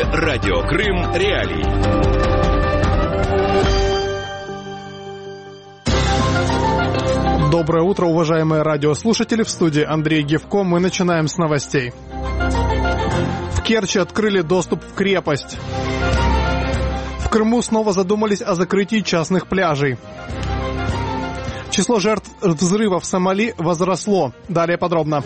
«Радио Крым. Реалии». Доброе утро, уважаемые радиослушатели. В студии Андрей Гевко. Мы начинаем с новостей. В Керчи открыли доступ в крепость. В Крыму снова задумались о закрытии частных пляжей. Число жертв взрыва в Сомали возросло. Далее подробно.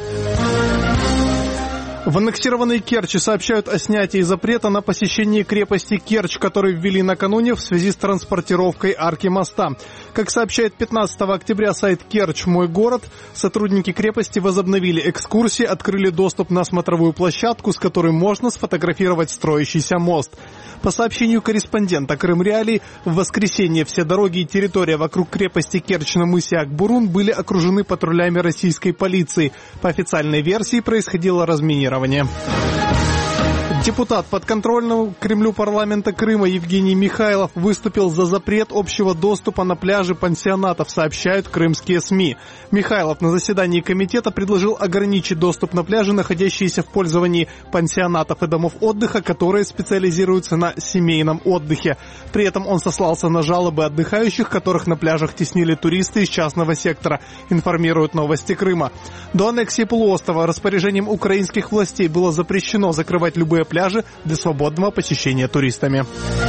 В аннексированной Керчи сообщают о снятии запрета на посещение крепости Керчь, который ввели накануне в связи с транспортировкой арки моста. Как сообщает 15 октября сайт «Керчь. Мой город», сотрудники крепости возобновили экскурсии, открыли доступ на смотровую площадку, с которой можно сфотографировать строящийся мост. По сообщению корреспондента Крым Реалий, в воскресенье все дороги и территория вокруг крепости Керчь на мысе Акбурун были окружены патрулями российской полиции. По официальной версии происходило разминирование. Депутат подконтрольного Кремлю парламента Крыма Евгений Михайлов выступил за запрет общего доступа на пляжи пансионатов, сообщают крымские СМИ. Михайлов на заседании комитета предложил ограничить доступ на пляжи, находящиеся в пользовании пансионатов и домов отдыха, которые специализируются на семейном отдыхе. При этом он сослался на жалобы отдыхающих, которых на пляжах теснили туристы из частного сектора, информируют Новости Крыма. До аннексии полуострова распоряжением украинских властей было запрещено закрывать любые пляжи для свободного посещения туристами.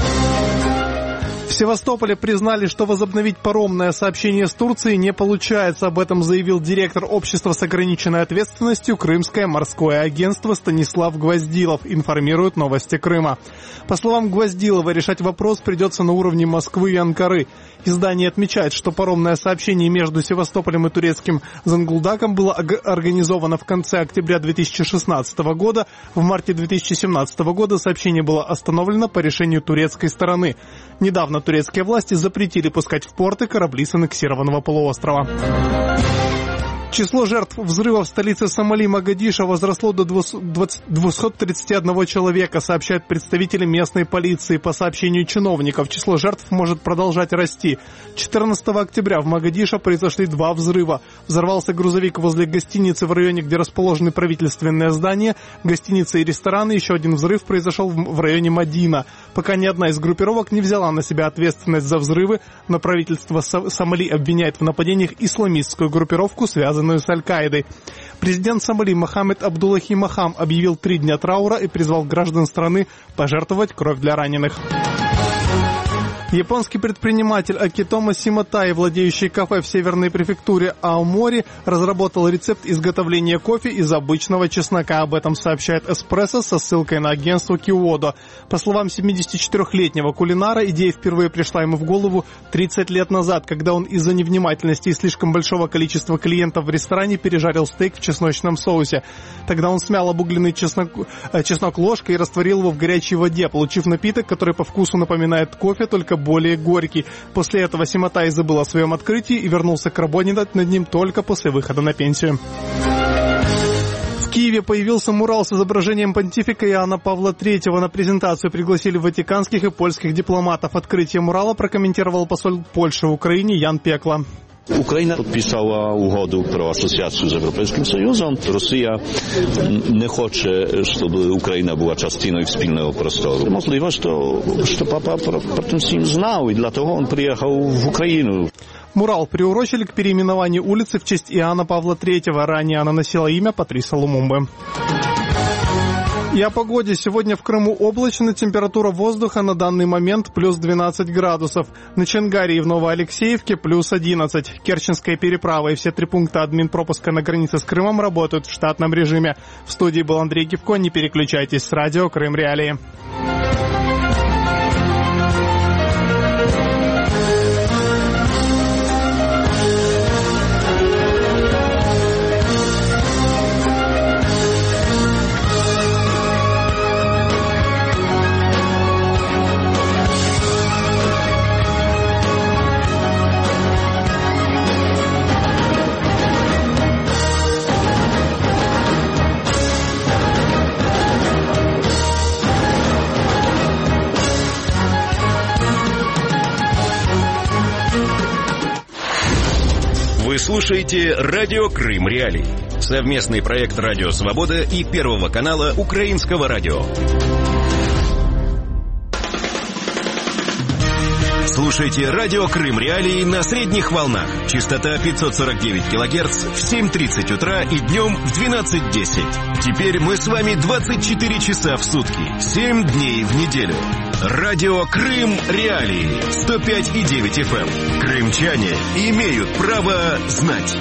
В Севастополе признали, что возобновить паромное сообщение с Турцией не получается. Об этом заявил директор общества с ограниченной ответственностью Крымское морское агентство Станислав Гвоздилов, информируют Новости Крыма. По словам Гвоздилова, решать вопрос придется на уровне Москвы и Анкары. Издание отмечает, что паромное сообщение между Севастополем и турецким Зонгулдаком было организовано в конце октября 2016 года. В марте 2017 года сообщение было остановлено по решению турецкой стороны. Недавно турецкие власти запретили пускать в порты корабли с аннексированного полуострова. Число жертв взрыва в столице Сомали Могадишо возросло до 231 человека, сообщают представители местной полиции. По сообщению чиновников, число жертв может продолжать расти. 14 октября в Могадишо произошли 2 взрыва. Взорвался грузовик возле гостиницы в районе, где расположены правительственные здания, гостиницы и рестораны. Еще один взрыв произошел в районе Мадина. Пока ни одна из группировок не взяла на себя ответственность за взрывы, но правительство Сомали обвиняет в нападениях исламистскую группировку, связанную с Аль-Каидой. Президент Сомали Мохаммед Абдуллахи Махам объявил 3 дня траура и призвал граждан страны пожертвовать кровь для раненых. Японский предприниматель Акитомо Симатай, владеющий кафе в северной префектуре Аомори, разработал рецепт изготовления кофе из обычного чеснока. Об этом сообщает «Эспрессо» со ссылкой на агентство Киодо. По словам 74-летнего кулинара, идея впервые пришла ему в голову 30 лет назад, когда он из-за невнимательности и слишком большого количества клиентов в ресторане пережарил стейк в чесночном соусе. Тогда он смял обугленный чеснок ложкой и растворил его в горячей воде, получив напиток, который по вкусу напоминает кофе, только более горький. После этого Симатай забыл о своем открытии и вернулся к работе над ним только после выхода на пенсию. В Киеве появился мурал с изображением понтифика Иоанна Павла III. На презентацию пригласили ватиканских и польских дипломатов. Открытие мурала прокомментировал посол Польши в Украине Ян Пекла. Ukraina podpisała ugodę pro asocjację z Europejskim Союзом. Rosja nie chce, żeby Ukraina była częścią ich wspólnego prostoru. Możliwe, że papa про tym всем знал, и для того он приехал в Украину. Мурал приурочили к переименованию улицы в честь Иоанна Павла III. Ранее она носила имя Патриса Лумумбы. И о погоде. Сегодня в Крыму облачно, температура воздуха на данный момент плюс 12 градусов. На Чангаре и в Новоалексеевке плюс 11. Керченская переправа и все 3 пункта админпропуска на границе с Крымом работают в штатном режиме. В студии был Андрей Гевко. Не переключайтесь, с радио Крым Реалии. Вы слушаете «Радио Крым Реалии». Совместный проект «Радио Свобода» и Первого канала Украинского радио. Слушайте радио Крым Реалии на средних волнах. Частота 549 килогерц в 7:30 утра и днем в 12:10. Теперь мы с вами 24 часа в сутки, 7 дней в неделю. Радио Крым Реалии 105,9 FM. Крымчане имеют право знать.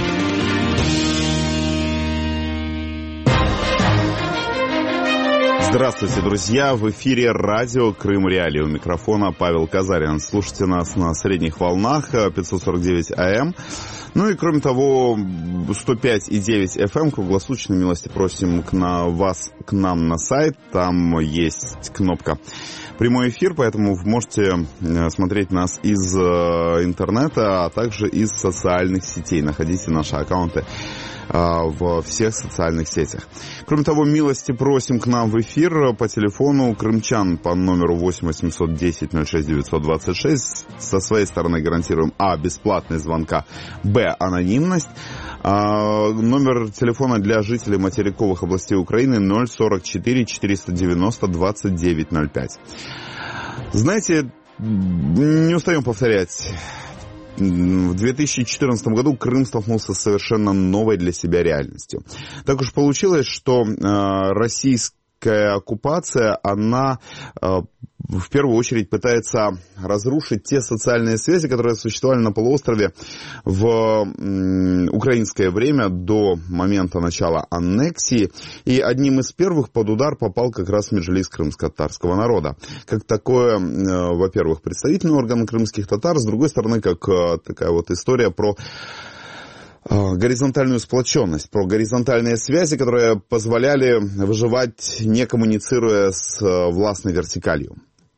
Здравствуйте, друзья! В эфире радио Крым Реалии. У микрофона Павел Казарин. Слушайте нас на средних волнах 549 АМ. Ну и кроме того, 105,9 FM. Круглосуточно милости просим к нам на сайт. Там есть кнопка «Прямой эфир», поэтому вы можете смотреть нас из интернета, а также из социальных сетей. Находите наши аккаунты во всех социальных сетях. Кроме того, милости просим к нам в эфир по телефону крымчан по номеру 8 810 06 926. Со своей стороны гарантируем бесплатность звонка, анонимность. Номер телефона для жителей материковых областей Украины 044 490 2905. Знаете, не устаем повторять. В 2014 году Крым столкнулся с совершенно новой для себя реальностью. Так уж получилось, что российская оккупация, она в первую очередь пытается разрушить те социальные связи, которые существовали на полуострове в украинское время до момента начала аннексии. И одним из первых под удар попал как раз Меджлис крымско-татарского народа. Как такое, во-первых, представительный орган крымских татар, с другой стороны, как такая вот история про горизонтальную сплоченность, про горизонтальные связи, которые позволяли выживать, не коммуницируя с властной вертикалью.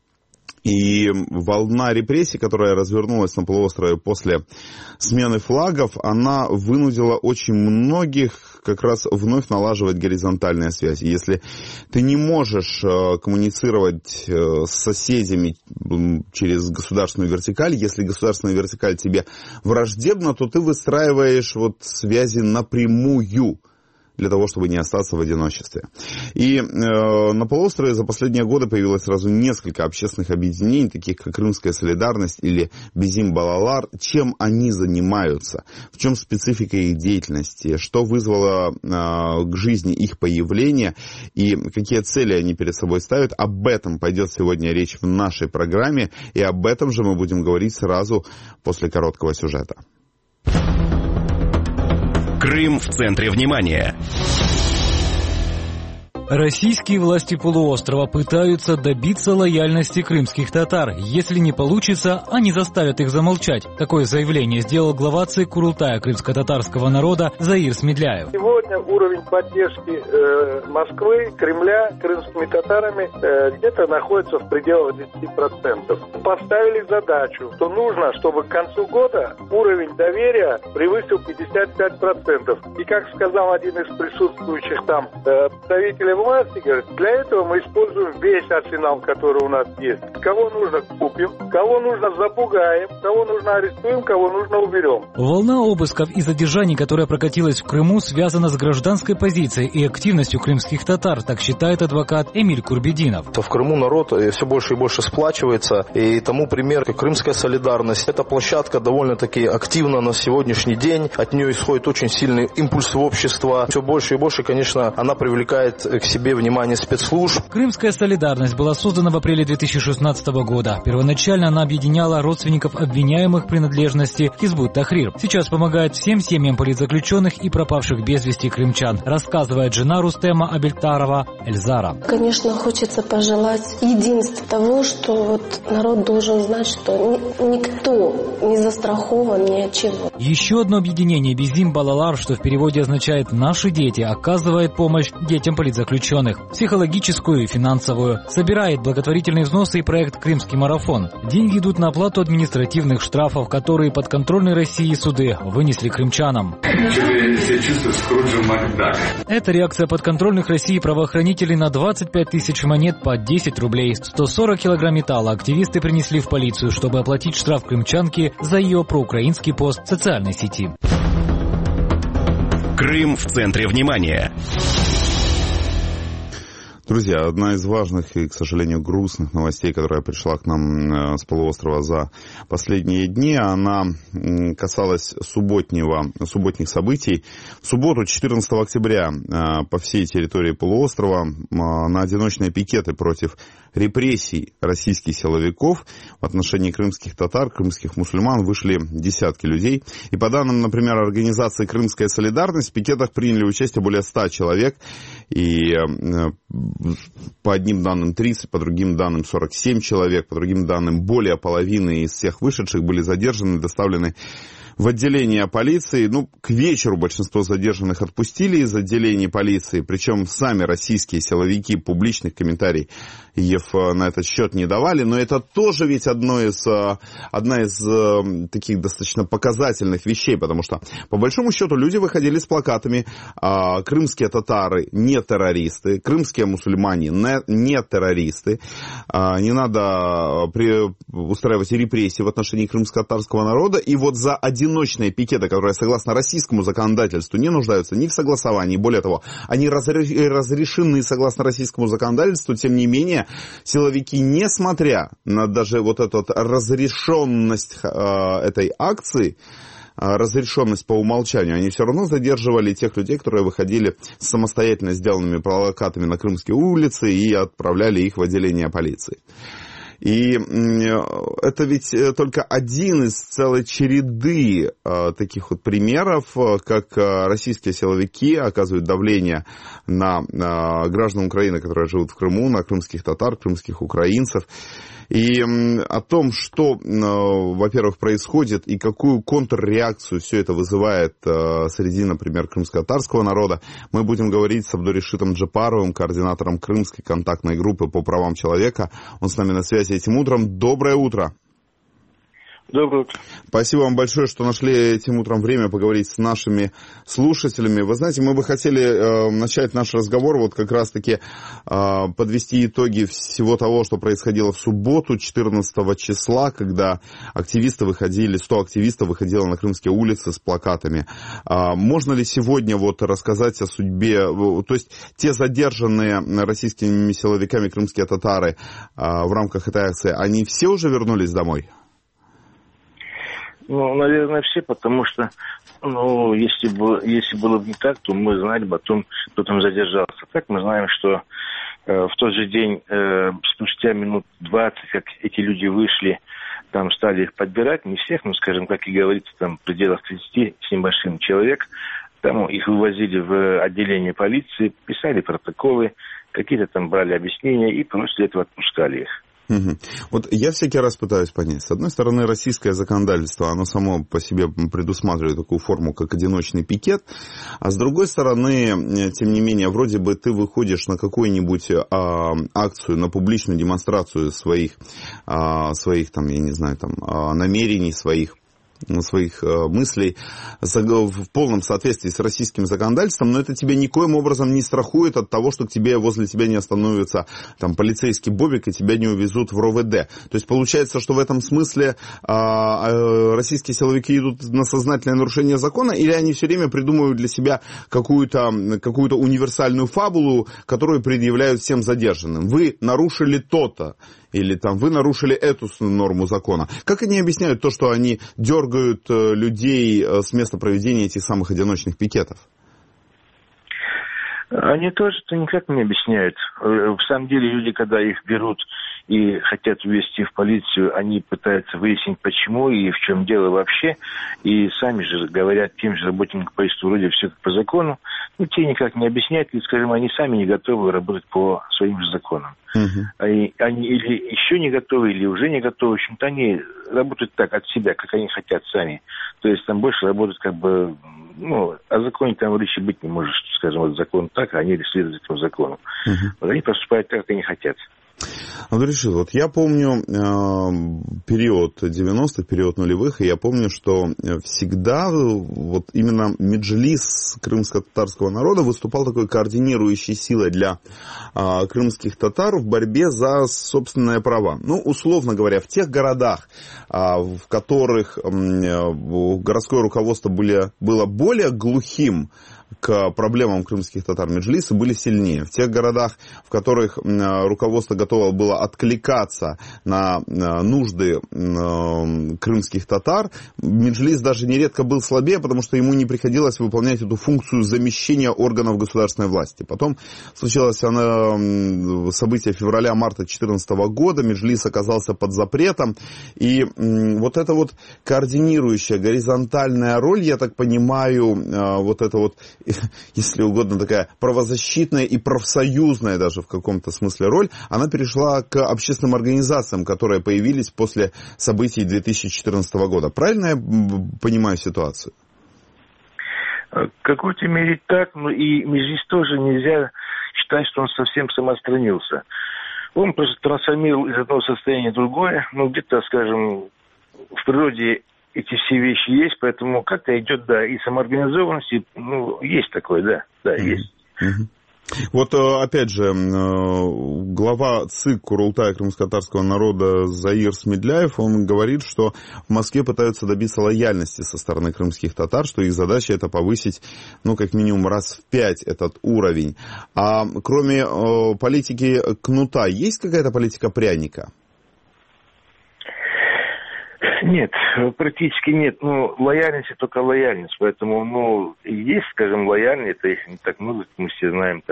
И волна репрессий, которая развернулась на полуострове после смены флагов, она вынудила очень многих как раз вновь налаживать горизонтальные связи. Если ты не можешь коммуницировать с соседями через государственную вертикаль, если государственная вертикаль тебе враждебна, то ты выстраиваешь связи напрямую, для того, чтобы не остаться в одиночестве. И на полуострове за последние годы появилось сразу несколько общественных объединений, таких как Крымская солидарность или Безим Балалар. Чем они занимаются? В чем специфика их деятельности? Что вызвало к жизни их появление? И какие цели они перед собой ставят? Об этом пойдет сегодня речь в нашей программе. И об этом же мы будем говорить сразу после короткого сюжета. Крым в центре внимания. Российские власти полуострова пытаются добиться лояльности крымских татар. Если не получится, они заставят их замолчать. Такое заявление сделал глава ЦИК Курултая крымско-татарского народа Заир Смедляев. Сегодня уровень поддержки Москвы, Кремля крымскими татарами где-то находится в пределах 10%. Поставили задачу, что нужно, чтобы к концу года уровень доверия превысил 55%. И как сказал один из присутствующих там представителей власти, говорит, для этого мы используем весь арсенал, который у нас есть. Кого нужно купим, кого нужно запугаем, кого нужно арестуем, кого нужно уберем. Волна обысков и задержаний, которая прокатилась в Крыму, связана с гражданской позицией и активностью крымских татар, так считает адвокат Эмиль Курбединов. В Крыму народ все больше и больше сплачивается, и тому пример, как Крымская солидарность. Эта площадка довольно-таки активна на сегодняшний день, от нее исходит очень сильный импульс в общество. Все больше и больше, конечно, она привлекает к себе внимание спецслужб. Крымская солидарность была создана в апреле 2016 года. Первоначально она объединяла родственников обвиняемых принадлежности Хизбут Тахрир. Сейчас помогает всем семьям политзаключенных и пропавших без вести крымчан, рассказывает жена Рустема Абельтарова Эльзара. Конечно, хочется пожелать единства того, что народ должен знать, что никто не застрахован ни от чего. Еще одно объединение Безим Балалар, что в переводе означает «наши дети», оказывает помощь детям политзаключенных, психологическую и финансовую. Собирает благотворительные взносы и проект «Крымский марафон». Деньги идут на оплату административных штрафов, которые подконтрольные России суды вынесли крымчанам. Это реакция подконтрольных России правоохранителей на 25 тысяч монет по 10 рублей. 140 килограмм металла активисты принесли в полицию, чтобы оплатить штраф крымчанки за ее проукраинский пост в социальной сети. Крым в центре внимания. Друзья, одна из важных и, к сожалению, грустных новостей, которая пришла к нам с полуострова за последние дни, она касалась субботних событий. В субботу, 14 октября, по всей территории полуострова на одиночные пикеты против репрессий российских силовиков в отношении крымских татар, крымских мусульман вышли десятки людей. И по данным, например, организации «Крымская солидарность», в пикетах приняли участие более 100 человек. И по одним данным 30, по другим данным 47 человек, по другим данным более половины из всех вышедших были задержаны и доставлены в отделение полиции. К вечеру большинство задержанных отпустили из отделения полиции, причем сами российские силовики публичных комментариев на этот счет не давали, но это тоже ведь одна из таких достаточно показательных вещей, потому что, по большому счету, люди выходили с плакатами: крымские татары не террористы, крымские мусульмане не террористы, не надо устраивать репрессии в отношении крымско-татарского народа, и вот за одиночные пикеты, которые, согласно российскому законодательству, не нуждаются ни в согласовании, более того, они разрешены согласно российскому законодательству, тем не менее, силовики, несмотря на даже вот эту разрешенность этой акции, разрешенность по умолчанию, они все равно задерживали тех людей, которые выходили с самостоятельно сделанными плакатами на крымские улицы и отправляли их в отделение полиции. И это ведь только один из целой череды таких вот примеров, как российские силовики оказывают давление на граждан Украины, которые живут в Крыму, на крымских татар, крымских украинцев. И о том, что, во-первых, происходит и какую контрреакцию все это вызывает среди, например, крымско-татарского народа, мы будем говорить с Абдуришитом Джапаровым, координатором Крымской контактной группы по правам человека. Он с нами на связи этим утром. Доброе утро. Доброе утро. Спасибо вам большое, что нашли этим утром время поговорить с нашими слушателями. Вы знаете, мы бы хотели начать наш разговор вот как раз-таки подвести итоги всего того, что происходило в субботу, 14 числа, когда 100 активистов выходило на крымские улицы с плакатами. Можно ли сегодня вот рассказать о судьбе, то есть те задержанные российскими силовиками крымские татары в рамках этой акции, они все уже вернулись домой? Наверное, все, потому что, если было бы не так, то мы знали бы о том, кто там задержался. Так мы знаем, что в тот же день, спустя минут 20, как эти люди вышли, там стали их подбирать, не всех, скажем, как и говорится, там в пределах 30 с небольшим человек, там их вывозили в отделение полиции, писали протоколы, какие-то там брали объяснения и после этого отпускали их. Вот я всякий раз пытаюсь понять. С одной стороны, российское законодательство, оно само по себе предусматривает такую форму, как одиночный пикет, а с другой стороны, тем не менее, вроде бы ты выходишь на какую-нибудь акцию, на публичную демонстрацию своих там, я не знаю, там, намерений, своих мыслей в полном соответствии с российским законодательством, но это тебя никоим образом не страхует от того, что возле тебя не остановится там полицейский бобик и тебя не увезут в РОВД. То есть получается, что в этом смысле российские силовики идут на сознательное нарушение закона, или они все время придумывают для себя какую-то универсальную фабулу, которую предъявляют всем задержанным. Вы нарушили то-то, или там вы нарушили эту норму закона. Как они объясняют то, что они дергают людей с места проведения этих самых одиночных пикетов? Они тоже это никак не объясняют. В самом деле люди, когда их берут и хотят увезти в полицию, они пытаются выяснить, почему и в чем дело вообще. И сами же говорят тем же работникам полиции, вроде все по закону. Те никак не объясняют, или, скажем, они сами не готовы работать по своим же законам. Они или еще не готовы, или уже не готовы. В общем-то, они работают так от себя, как они хотят сами. То есть там больше работают о законе там речи быть не может, что, скажем, вот закон так, а они следуют этому закону. Вот они поступают так, как они хотят. Абдуришит, вот я помню период 90-х, период нулевых, и я помню, что всегда вот именно Меджлис крымско-татарского народа выступал такой координирующей силой для крымских татар в борьбе за собственные права. Условно говоря, в тех городах, в которых городское руководство было более глухим к проблемам крымских татар меджлиса были сильнее. В тех городах, в которых руководство готово было откликаться на нужды крымских татар, меджлис даже нередко был слабее, потому что ему не приходилось выполнять эту функцию замещения органов государственной власти. Потом случилось событие февраля-марта 2014 года, меджлис оказался под запретом, и вот эта вот координирующая горизонтальная роль, я так понимаю, вот это вот, если угодно, такая правозащитная и профсоюзная даже в каком-то смысле роль, она перешла к общественным организациям, которые появились после событий 2014 года. Правильно я понимаю ситуацию? В какой-то мере так, но и меджлис тоже нельзя считать, что он совсем самоотстранился. Он просто трансформировал из одного состояния в другое, где-то, скажем, в природе эти все вещи есть, поэтому как-то идет, да, и самоорганизованность, и, есть такое, да, есть. Вот, опять же, глава ЦИК Курултая крымско-татарского народа Заир Смедляев, он говорит, что в Москве пытаются добиться лояльности со стороны крымских татар, что их задача это повысить, как минимум раз в 5 этот уровень. А кроме политики кнута, есть какая-то политика пряника? Нет, практически нет. Лояльность – только лояльность. Поэтому, есть, скажем, лояльные, это их не так много, мы все знаем,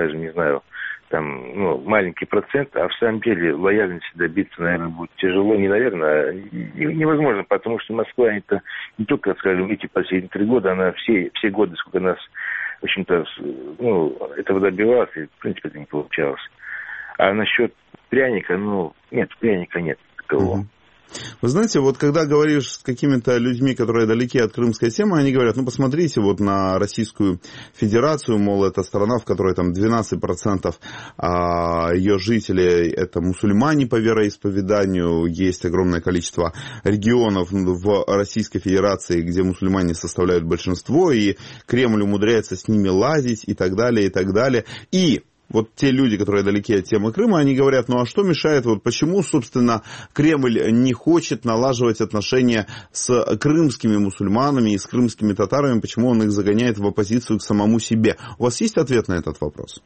маленький процент, а в самом деле лояльности добиться, наверное, будет тяжело, а невозможно, потому что Москва, это не только, скажем, эти последние 3 года, она все годы, сколько нас, в общем-то, этого добивалась, и, в принципе, это не получалось. А насчет пряника, нет, пряника нет такового. Вы знаете, вот когда говоришь с какими-то людьми, которые далеки от крымской темы, они говорят, посмотрите вот на Российскую Федерацию, мол, это страна, в которой там 12% ее жителей это мусульмане по вероисповеданию, есть огромное количество регионов в Российской Федерации, где мусульмане составляют большинство, и Кремль умудряется с ними ладить и так далее, и так далее. И вот те люди, которые далеки от темы Крыма, они говорят, а что мешает, почему, собственно, Кремль не хочет налаживать отношения с крымскими мусульманами и с крымскими татарами, почему он их загоняет в оппозицию к самому себе? У вас есть ответ на этот вопрос?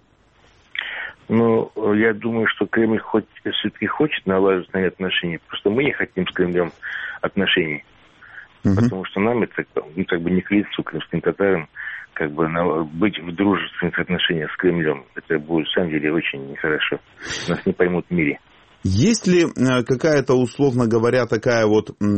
Я думаю, что Кремль все-таки хочет налаживать отношения, просто мы не хотим с Кремлем отношений, потому что нам это не к лицу крымским татарам, быть в дружественных отношениях с Кремлем. Это будет, на самом деле, очень нехорошо. Нас не поймут в мире. Есть ли какая-то, условно говоря, такая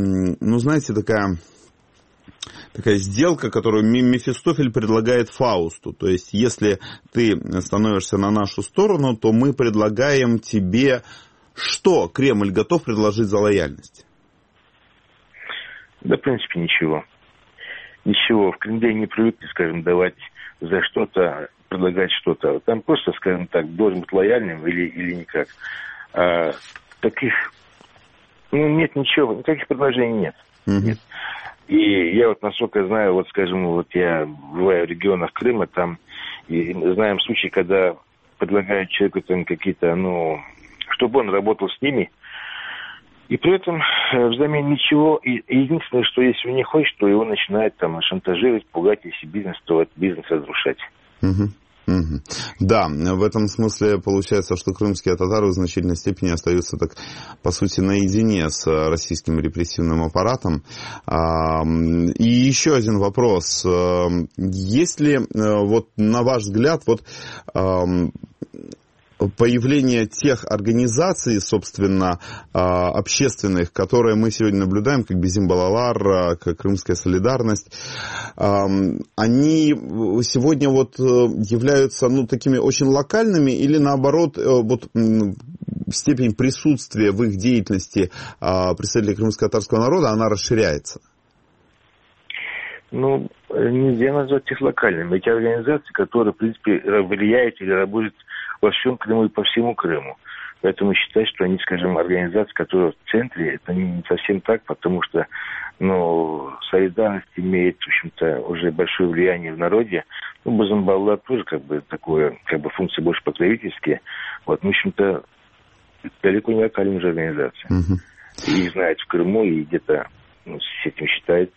такая сделка, которую Мефистофель предлагает Фаусту? То есть, если ты становишься на нашу сторону, то мы предлагаем тебе, что Кремль готов предложить за лояльность? Да, в принципе, ничего. Ничего, в Кремле не привыкли, скажем, давать за что-то, предлагать что-то. Там просто, скажем так, должен быть лояльным или никак. Таких, нет ничего, никаких предложений нет. Нет. И я насколько знаю, скажем, я бываю в регионах Крыма, там, и знаем случаи, когда предлагают человеку там какие-то, чтобы он работал с ними, и при этом взамен ничего. И единственное, что если он не хочет, то его начинают шантажировать, пугать, если бизнес, то бизнес разрушать. Да, в этом смысле получается, что крымские татары в значительной степени остаются, по сути, наедине с российским репрессивным аппаратом. И еще один вопрос. Есть ли, на ваш взгляд, появление тех организаций, собственно, общественных, которые мы сегодня наблюдаем, как Bizim Balalar, как Крымская солидарность, они сегодня являются такими очень локальными или наоборот степень присутствия в их деятельности представителей крымско-татарского народа, она расширяется? Нельзя назвать их локальными. Эти организации, которые, в принципе, влияют или работают во всем Крыму и по всему Крыму. Поэтому считать, что они, скажем, организации, которые в центре, это не совсем так, потому что, солидарность имеет, в общем-то, уже большое влияние в народе. Bizim Balalar тоже, такое, функции больше покровительские. В общем-то, далеко не локальная же организация. И их знают в Крыму, и где-то с этим считается.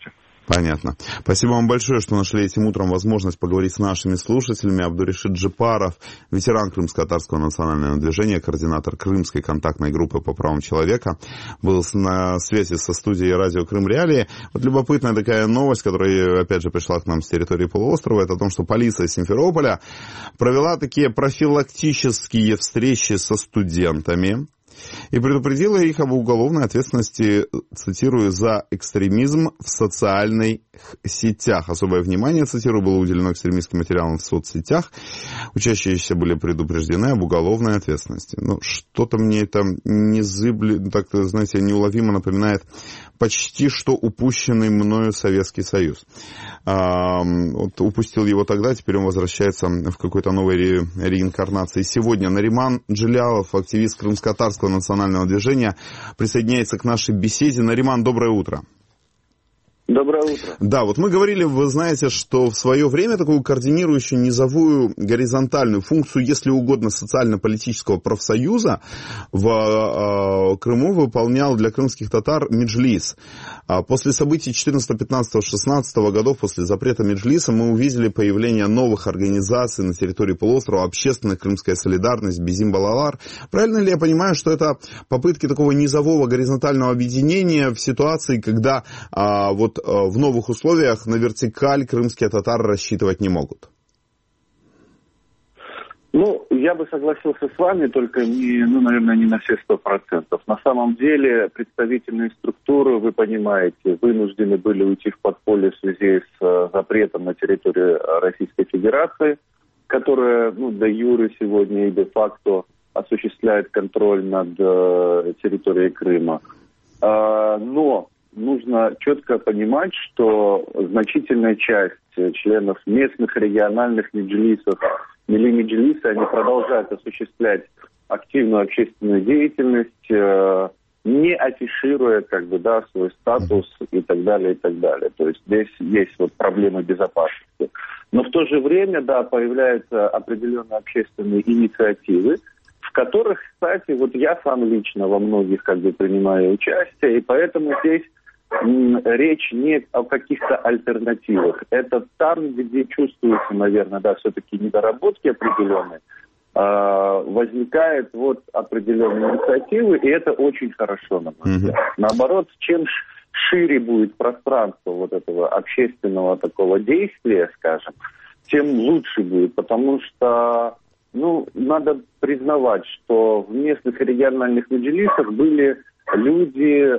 Понятно. Спасибо вам большое, что нашли этим утром возможность поговорить с нашими слушателями. Абдуришид Джипаров, ветеран Крымско-татарского национального движения, координатор Крымской контактной группы по правам человека, был на связи со студией радио Крым Реалии. Вот любопытная такая новость, которая, опять же, пришла к нам с территории полуострова, это о том, что полиция Симферополя провела такие профилактические встречи со студентами и предупредила их об уголовной ответственности, цитирую, за экстремизм в социальных сетях. Особое внимание, цитирую, было уделено экстремистским материалам в соцсетях. Учащиеся были предупреждены об уголовной ответственности. Ну, что-то мне это так, знаете, неуловимо напоминает почти что упущенный мною Советский Союз. Вот упустил его тогда, теперь он возвращается в какой-то новой реинкарнации. Сегодня Нариман Джилялов, активист Крымско-татарского национального движения, присоединяется к нашей беседе. Нариман, доброе утро. Доброе утро. Да, вот мы говорили, вы знаете, что в свое время такую координирующую низовую горизонтальную функцию, если угодно, социально-политического профсоюза в Крыму выполнял для крымских татар Меджлис. После событий 14, 15, 16 годов, после запрета Меджлиса, мы увидели появление новых организаций на территории полуострова, общественная крымская солидарность, Безим Балалар. Правильно ли я понимаю, что это попытки такого низового горизонтального объединения в ситуации, когда вот в новых условиях на вертикаль крымские татары рассчитывать не могут? Ну, я бы согласился с вами, только наверное, не на все 100%. На самом деле представительные структуры, вы понимаете, вынуждены были уйти в подполье в связи с запретом на территории Российской Федерации, которая, де юре сегодня и де-факто осуществляет контроль над территорией Крыма. Но нужно четко понимать, что значительная часть членов местных региональных меджлисов, Меджлиса, они продолжают осуществлять активную общественную деятельность, не афишируя свой статус и так далее, и так далее. То есть здесь есть проблемы безопасности. Но в то же время, появляются определенные общественные инициативы, в которых, кстати, я сам лично во многих принимаю участие, и поэтому здесь речь не о каких-то альтернативах. Это там, где чувствуются, наверное, все-таки недоработки определенные, возникают определенные инициативы, и это очень хорошо, на мой взгляд. Наоборот, чем шире будет пространство этого общественного такого действия, скажем, тем лучше будет, потому что надо признавать, что в местных региональных меджлисах были люди,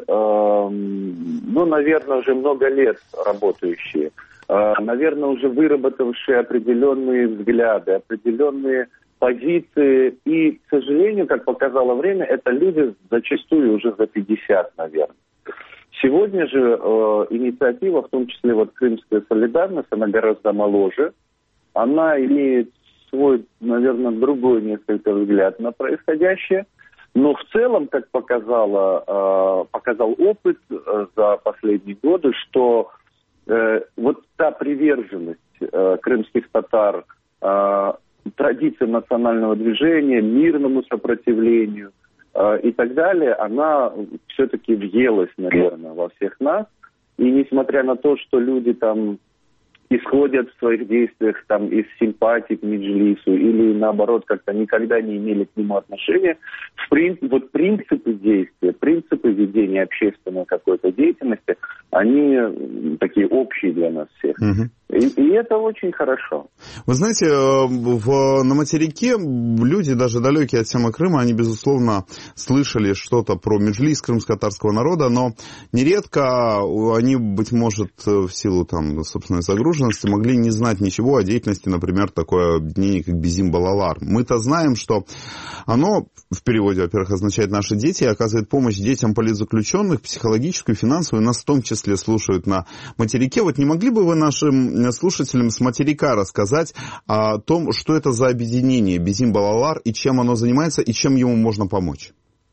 наверное, уже много лет работающие, наверное, уже выработавшие определенные взгляды, определенные позиции. И, к сожалению, как показало время, это люди зачастую уже за 50, наверное. Сегодня же инициатива, в том числе Крымская солидарность, она гораздо моложе. Она имеет свой, наверное, другой несколько взгляд на происходящее. Но в целом, как показал опыт за последние годы, что та приверженность крымских татар традициям национального движения, мирному сопротивлению и так далее, она все-таки въелась, наверное, во всех нас. И несмотря на то, что люди исходят в своих действиях из симпатии к Меджлису или, наоборот, как-то никогда не имели к нему отношения, принципы действия, принципы ведения общественной какой-то деятельности, они такие общие для нас всех. И это очень хорошо. Вы знаете, на материке люди, даже далекие от темы Крыма, они, безусловно, слышали что-то про Меджлис крымско-татарского народа, но нередко они, быть может, в силу собственной загруженности, могли не знать ничего о деятельности, например, такое объединение, как Безим Балалар. Мы-то знаем, что оно, в переводе, во-первых, означает «наши дети», и оказывает помощь детям политзаключенных, психологическую, финансовую, нас в том числе слушают на материке. Не могли бы вы нашим слушателям с материка рассказать о том, что это за объединение Безим Балалар, и чем оно занимается, и чем ему можно помочь?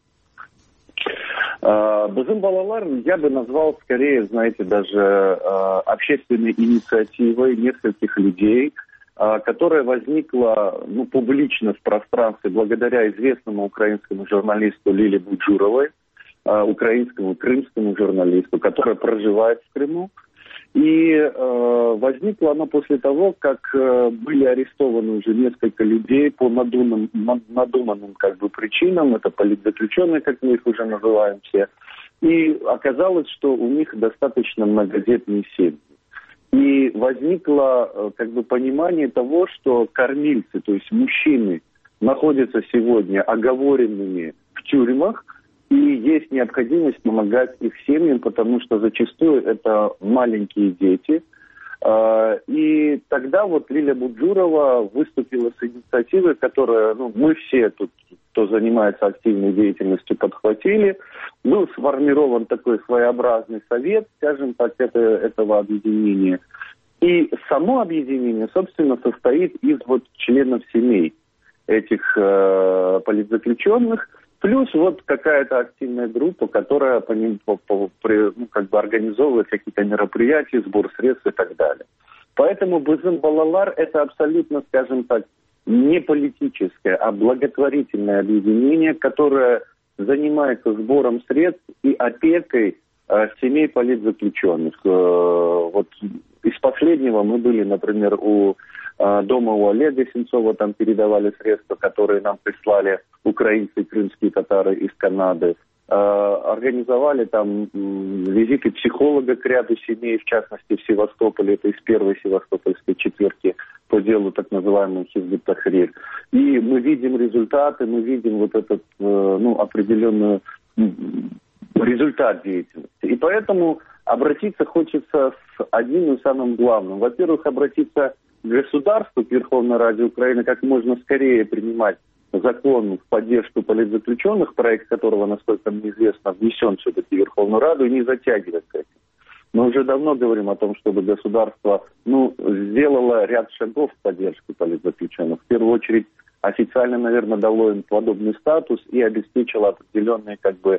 Безим Балалар я бы назвал скорее, даже общественной инициативой нескольких людей, которая возникла публично в пространстве благодаря известному украинскому журналисту Лиле Буджуровой, украинскому крымскому журналисту, которая проживает в Крыму. И возникло оно после того, как были арестованы уже несколько людей по надуманным как бы причинам, это политзаключенные, как мы их уже называем все, и оказалось, что у них достаточно многодетные семьи. И возникло как бы понимание того, что кормильцы, то есть мужчины, находятся сегодня оговоренными в тюрьмах, и есть необходимость помогать их семьям, потому что зачастую это маленькие дети. И тогда вот Лилия Буджурова выступила с инициативой, которую мы все тут, кто занимается активной деятельностью, подхватили. Был сформирован такой своеобразный совет, скажем так, этого объединения. И само объединение, собственно, состоит из вот членов семей этих политзаключенных, плюс вот какая-то активная группа, которая как бы организовывает какие-то мероприятия, сбор средств и так далее. Поэтому Бызым Балалар – это абсолютно, скажем так, не политическое, а благотворительное объединение, которое занимается сбором средств и опекой семей политзаключенных. Вот из последнего мы были, например, у дома у Олега Сенцова, там передавали средства, которые нам прислали украинцы и крымские татары из Канады. Организовали там визиты психолога к ряду семей, в частности в Севастополе, это из первой севастопольской четверки по делу так называемого Хизбут Тахрир. И мы видим результаты, мы видим вот этот определенный результат деятельности. И поэтому обратиться хочется с одним и самым главным. Во-первых, обратиться к государству, к Верховной Раде Украины, как можно скорее принимать закон в поддержку политзаключенных, проект которого, насколько мне известно, внесен все-таки в Верховную Раду, и не затягивать с этим. Мы уже давно говорим о том, чтобы государство сделало ряд шагов в поддержку политзаключенных. В первую очередь, официально, наверное, дало им подобный статус и обеспечило определенные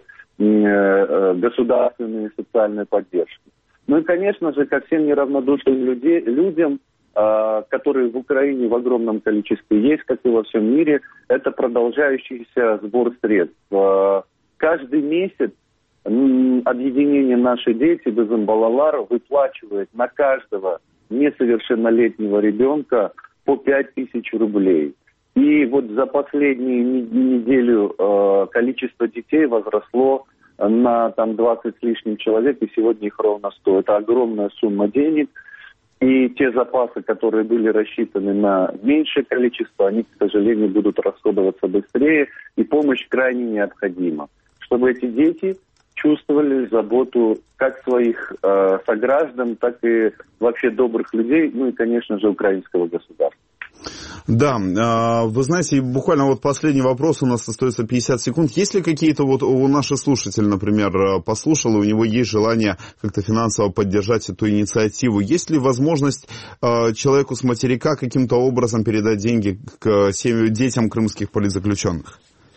государственные социальные поддержки. Ну и, конечно же, ко всем неравнодушным людям, которые в Украине в огромном количестве есть, как и во всем мире, это продолжающийся сбор средств. Каждый месяц объединение «Наши дети» Бызым Балалар выплачивает на каждого несовершеннолетнего ребенка по 5000 рублей. И вот за последнюю неделю количество детей возросло на 20 с лишним человек, и сегодня их ровно 100. Это огромная сумма денег. И те запасы, которые были рассчитаны на меньшее количество, они, к сожалению, будут расходоваться быстрее, и помощь крайне необходима, чтобы эти дети чувствовали заботу как своих сограждан, так и вообще добрых людей, ну и, конечно же, украинского государства. Да, вы знаете, буквально вот последний вопрос, у нас остается 50 секунд. Есть ли какие-то у наших слушателей, например, послушал, и у него есть желание как-то финансово поддержать эту инициативу? Есть ли возможность человеку с материка каким-то образом передать деньги к детям крымских политзаключенных?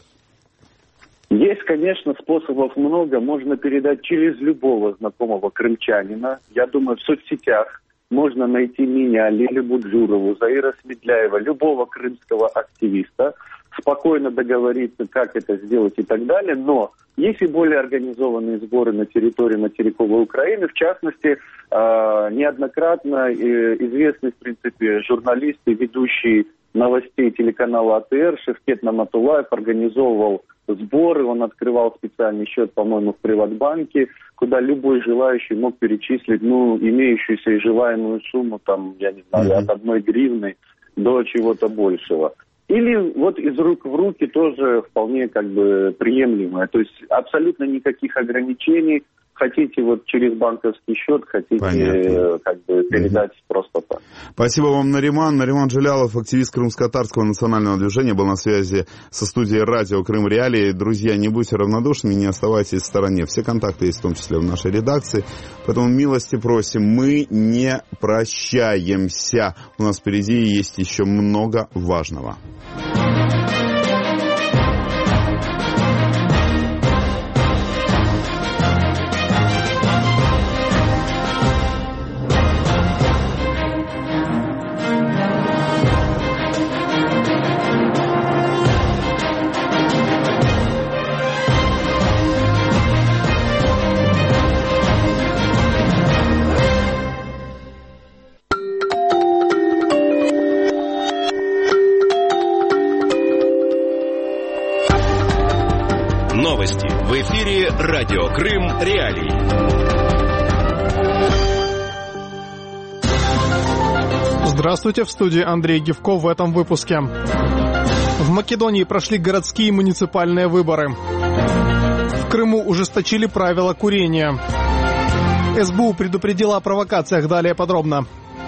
Есть, конечно, способов много. Можно передать через любого знакомого крымчанина. Я думаю, в соцсетях можно найти меня, Лилию Буджурову, Заира Смедляева, любого крымского активиста, спокойно договориться, как это сделать и так далее. Но есть и более организованные сборы на территории материковой Украины. В частности, неоднократно известный, в принципе, журналист и ведущий новостей телеканала АТР Шевкет Наматулаев организовывал сборы, он открывал специальный счет, по-моему, в Приватбанке, куда любой желающий мог перечислить, имеющуюся и желаемую сумму, от 1 гривны до чего-то большего. Или вот из рук в руки тоже вполне приемлемое. То есть абсолютно никаких ограничений. Хотите через банковский счет, хотите передать просто так. Спасибо вам, Нариман. Нариман Джилялов, активист Крымско-татарского национального движения, был на связи со студией радио Крым Реалии. Друзья, не будьте равнодушными, не оставайтесь в стороне. Все контакты есть в том числе в нашей редакции. Поэтому милости просим, мы не прощаемся. У нас впереди есть еще много важного. новости. В эфире Радио Крым Реалии. Здравствуйте, в студии Андрей Гевко в этом выпуске. В Македонии прошли городские и муниципальные выборы. В Крыму ужесточили правила курения. СБУ предупредила о провокациях, далее подробно.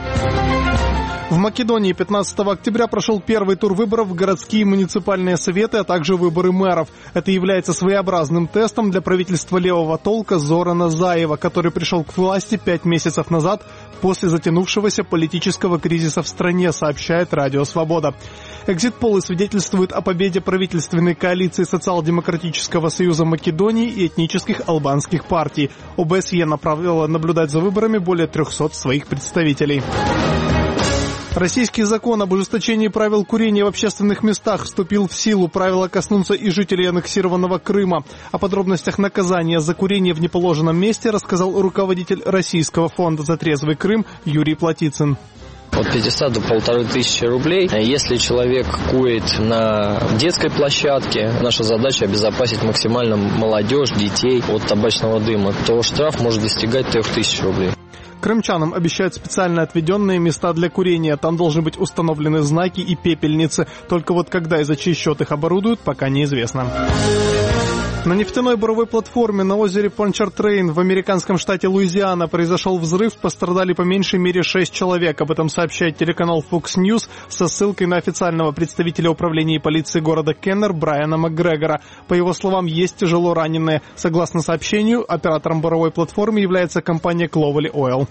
В Македонии 15 октября прошел первый тур выборов в городские и муниципальные советы, а также выборы мэров. Это является своеобразным тестом для правительства левого толка Зорана Заева, который пришел к власти 5 месяцев назад после затянувшегося политического кризиса в стране, сообщает Радио Свобода. Экзит-полы свидетельствуют о победе правительственной коалиции Социал-демократического союза Македонии и этнических албанских партий. ОБСЕ направила наблюдать за выборами более 300 своих представителей. Российский закон об ужесточении правил курения в общественных местах вступил в силу. Правила коснутся и жителей аннексированного Крыма. О подробностях наказания за курение в неположенном месте рассказал руководитель Российского фонда «За трезвый Крым» Юрий Платицын. От 500 до 1500 рублей. Если человек курит на детской площадке, наша задача обезопасить максимально молодежь, детей от табачного дыма, то штраф может достигать 3000 рублей. Крымчанам обещают специально отведенные места для курения. Там должны быть установлены знаки и пепельницы. Только вот когда и за чей счет их оборудуют, пока неизвестно. На нефтяной буровой платформе на озере Пончартрейн в американском штате Луизиана произошел взрыв, пострадали по меньшей мере 6 человек. Об этом сообщает телеканал Fox News со ссылкой на официального представителя управления полиции города Кеннер Брайана Макгрегора. По его словам, есть тяжело раненые. Согласно сообщению, оператором буровой платформы является компания Clovely Oil.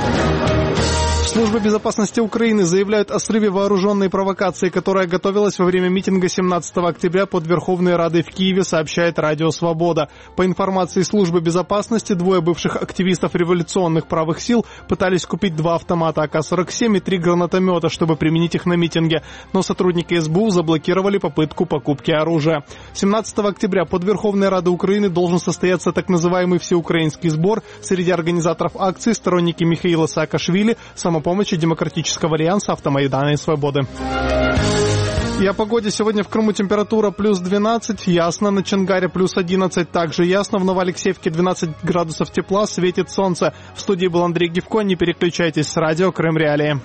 Служба безопасности Украины заявляют о срыве вооруженной провокации, которая готовилась во время митинга 17 октября под Верховной Радой в Киеве, сообщает Радио Свобода. По информации службы безопасности, 2 бывших активистов революционных правых сил пытались купить 2 автомата АК-47 и 3 гранатомета, чтобы применить их на митинге. Но сотрудники СБУ заблокировали попытку покупки оружия. 17 октября под Верховной Радой Украины должен состояться так называемый всеукраинский сбор. Среди организаторов акции сторонники Михаила Саакашвили, самопомощи Демократического альянса, Автомайдана и Свободы. И о погоде. Сегодня в Крыму температура плюс 12, ясно, на Чонгаре плюс 11, также ясно, в Новоалексеевке 12 градусов тепла, светит солнце. В студии был Андрей Гевко, не переключайтесь, с радио Крым Реалии.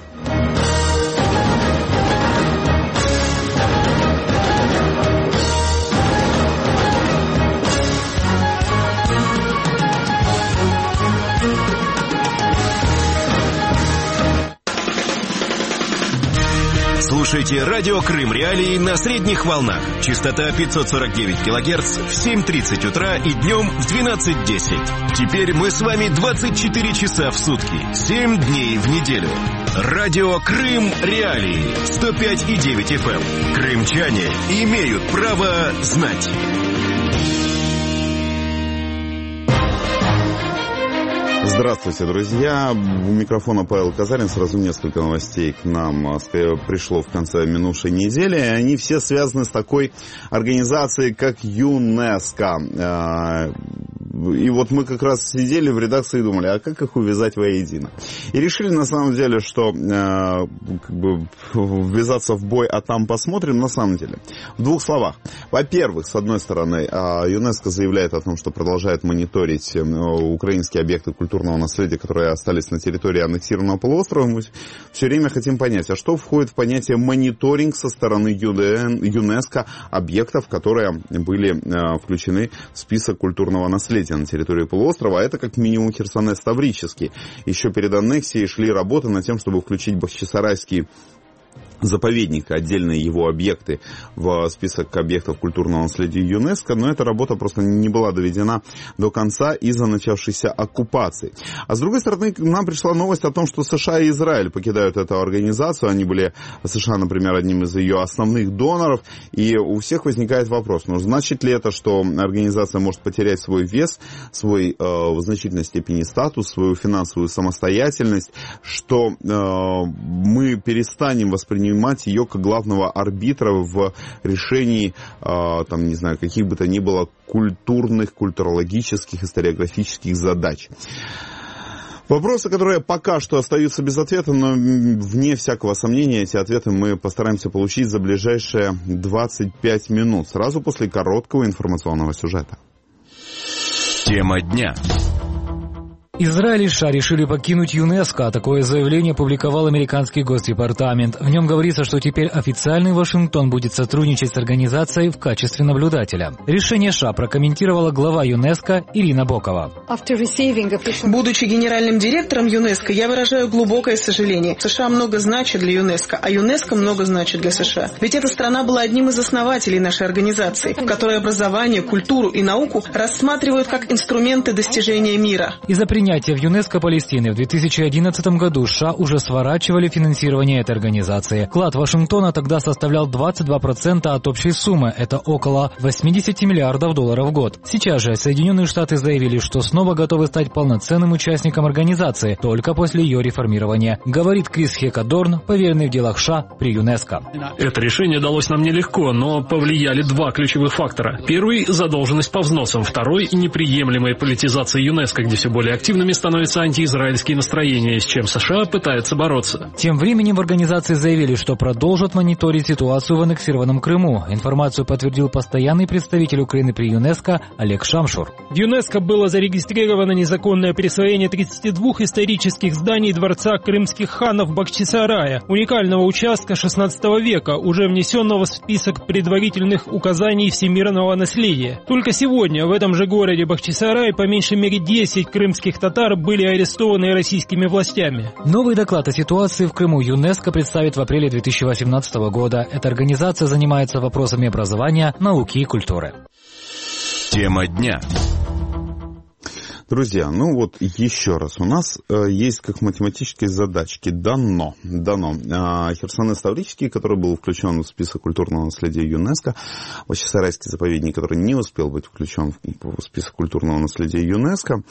Слушайте Радио Крым Реалии на средних волнах. Частота 549 кГц в 7:30 утра и днем в 12:10. Теперь мы с вами 24 часа в сутки, 7 дней в неделю. Радио Крым Реалии 105,9 FM. Крымчане имеют право знать. Здравствуйте, друзья. У микрофона Павел Казарин. Сразу несколько новостей к нам пришло в конце минувшей недели. Они все связаны с такой организацией, как ЮНЕСКО. И вот мы как раз сидели в редакции и думали, а как их увязать воедино? И решили на самом деле, что ввязаться в бой, а там посмотрим, на самом деле. В 2 словах. Во-первых, с одной стороны, ЮНЕСКО заявляет о том, что продолжает мониторить украинские объекты культурного наследия, которые остались на территории аннексированного полуострова. Мы все время хотим понять, а что входит в понятие мониторинг со стороны ЮНЕСКО объектов, которые были включены в список культурного наследия на территории полуострова, а это как минимум Херсонес Таврический. Еще перед аннексией шли работы над тем, чтобы включить Бахчисарайский заповедник, отдельные его объекты в список объектов культурного наследия ЮНЕСКО, но эта работа просто не была доведена до конца из-за начавшейся оккупации. А с другой стороны, нам пришла новость о том, что США и Израиль покидают эту организацию. Они были, США, например, одним из ее основных доноров, и у всех возникает вопрос, ну, значит ли это, что организация может потерять свой вес, свой в значительной степени статус, свою финансовую самостоятельность, что мы перестанем воспринимать ее как главного арбитра в решении, там, не знаю, каких бы то ни было культурных, культурологических, историографических задач. Вопросы, которые пока что остаются без ответа, но вне всякого сомнения эти ответы мы постараемся получить за ближайшие 25 минут, сразу после короткого информационного сюжета. Тема дня. Израиль и США решили покинуть ЮНЕСКО. Такое заявление опубликовал американский Госдепартамент. В нем говорится, что теперь официальный Вашингтон будет сотрудничать с организацией в качестве наблюдателя. Решение США прокомментировала глава ЮНЕСКО Ирина Бокова. Будучи генеральным директором ЮНЕСКО, я выражаю глубокое сожаление. США много значит для ЮНЕСКО, а ЮНЕСКО много значит для США. Ведь эта страна была одним из основателей нашей организации, в которой образование, культуру и науку рассматривают как инструменты достижения мира. Из-за принятия в ЮНЕСКО Палестины в 2011 году США уже сворачивали финансирование этой организации. Вклад Вашингтона тогда составлял 22% от общей суммы. Это около 80 миллиардов долларов в год. Сейчас же Соединенные Штаты заявили, что снова готовы стать полноценным участником организации только после ее реформирования. Говорит Крис Хекадорн, поверенный в делах США при ЮНЕСКО. Это решение далось нам нелегко, но повлияли два ключевых фактора. Первый – задолженность по взносам. Второй – неприемлемая политизация ЮНЕСКО, где все более активными становятся антиизраильские настроения, с чем США пытаются бороться. Тем временем в организации заявили, что продолжат мониторить ситуацию в аннексированном Крыму. Информацию подтвердил постоянный представитель Украины при ЮНЕСКО Олег Шамшур. В ЮНЕСКО было зарегистрировано незаконное присвоение 32 исторических зданий дворца крымских ханов Бахчисарая, уникального участка XVI века, уже внесенного в список предварительных указаний всемирного наследия. Только сегодня в этом же городе Бахчисарай по меньшей мере 10 крымских татар были арестованы российскими властями. Новый доклад о ситуации в Крыму ЮНЕСКО представит в апреле 2018 года. Эта организация занимается вопросами образования, науки и культуры. Тема дня. Друзья, ну вот еще раз, у нас есть как математические задачки. Дано. Херсонес Таврический, который был включен в список культурного наследия ЮНЕСКО, Бахчисарайский заповедник, который не успел быть включен в список культурного наследия ЮНЕСКо,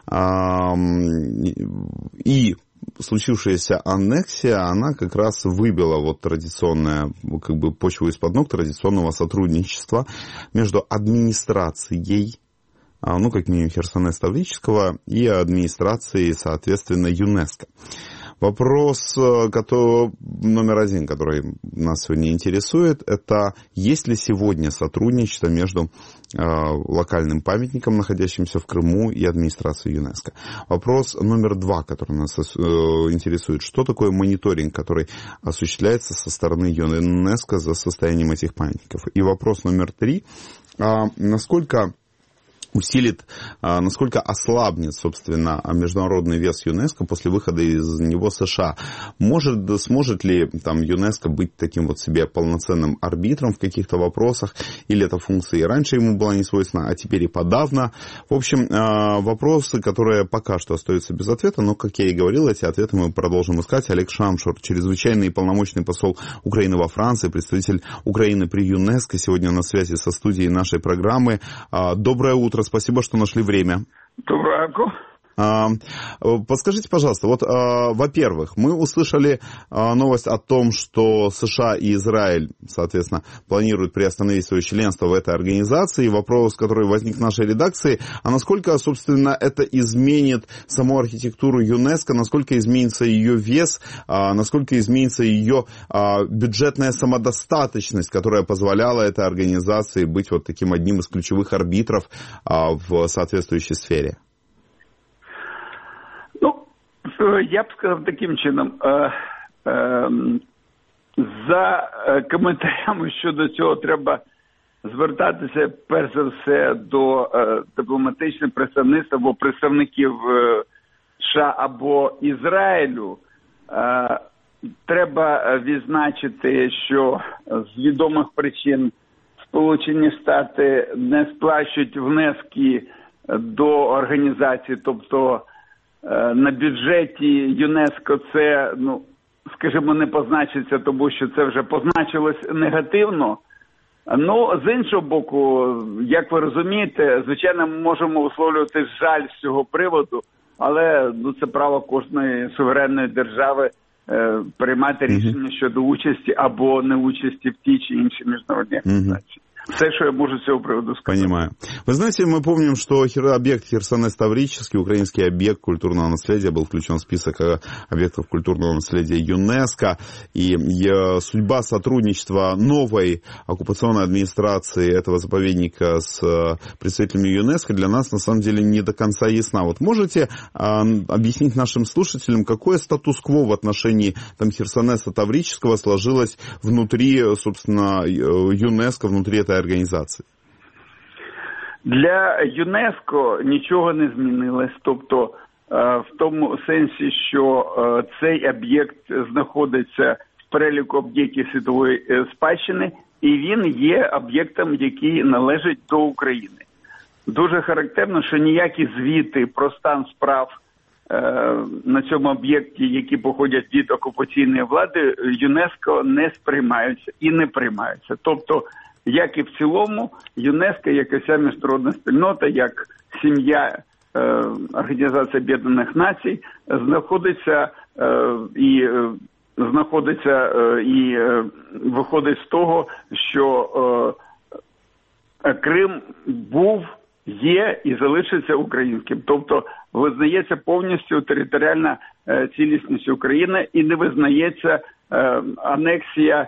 и случившаяся аннексия, она как раз выбила вот традиционное, как бы почву из-под ног традиционного сотрудничества между администрацией, ну, как минимум, Херсонес Таврического и администрации, соответственно, ЮНЕСКО. Вопрос номер один, который нас сегодня интересует, это есть ли сегодня сотрудничество между локальным памятником, находящимся в Крыму, и администрацией ЮНЕСКО. Вопрос номер два, который нас интересует, что такое мониторинг, который осуществляется со стороны ЮНЕСКО за состоянием этих памятников. И вопрос номер три, насколько ослабнет, собственно, международный вес ЮНЕСКО после выхода из него США. Сможет ли там ЮНЕСКО быть таким вот себе полноценным арбитром в каких-то вопросах, или эта функция и раньше ему была не свойственна, а теперь и подавно. В общем, вопросы, которые пока что остаются без ответа, но, как я и говорил, эти ответы мы продолжим искать. Олег Шамшур, чрезвычайный и полномочный посол Украины во Франции, представитель Украины при ЮНЕСКО, сегодня на связи со студией нашей программы. Доброе утро. Спасибо, что нашли время. Доброго ранку. Подскажите, пожалуйста, вот, во-первых, мы услышали новость о том, что США и Израиль, соответственно, планируют приостановить свое членство в этой организации. Вопрос, который возник в нашей редакции, а насколько, собственно, это изменит саму архитектуру ЮНЕСКО, насколько изменится ее вес, насколько изменится ее бюджетная самодостаточность, которая позволяла этой организации быть вот таким одним из ключевых арбитров в соответствующей сфере? Я б сказав таким чином, за коментарями щодо цього треба звертатися перш за все до дипломатичних представництв або представників США або Ізраїлю. Треба відзначити, що з відомих причин Сполучені Штати не сплачують внески до організації, тобто на бюджеті ЮНЕСКО це, скажімо, не позначиться, тому що це вже позначилось негативно. Ну, з іншого боку, як ви розумієте, звичайно, ми можемо висловлювати жаль з цього приводу, але це право кожної суверенної держави приймати рішення щодо участі або неучасті в тій чи іншій міжнародній організації. Все, что я могу с этого приводу сказать. Понимаю. Вы знаете, мы помним, что объект Херсонес-Таврический, украинский объект культурного наследия, был включен в список объектов культурного наследия ЮНЕСКо. И судьба сотрудничества новой оккупационной администрации этого заповедника с представителями ЮНЕСКо для нас, на самом деле, не до конца ясна. Вот можете объяснить нашим слушателям, какой статус-кво в отношении Херсонеса Таврического сложилось внутри, собственно, ЮНЕСКо, внутри этой організації? Для ЮНЕСКО нічого не змінилось. Тобто, в тому сенсі, що цей об'єкт знаходиться в переліку об'єктів світової спадщини, і він є об'єктом, який належить до України. Дуже характерно, що ніякі звіти про стан справ на цьому об'єкті, які походять від окупаційної влади, ЮНЕСКО не сприймаються і не приймаються. Тобто, як і в цілому, ЮНЕСКО, як і вся міжнародна спільнота, як сім'я Організації Об'єднаних Націй, знаходиться і виходить з того, що Крим був, є і залишиться українським. Тобто визнається повністю територіальна цілісність України і не визнається анексія,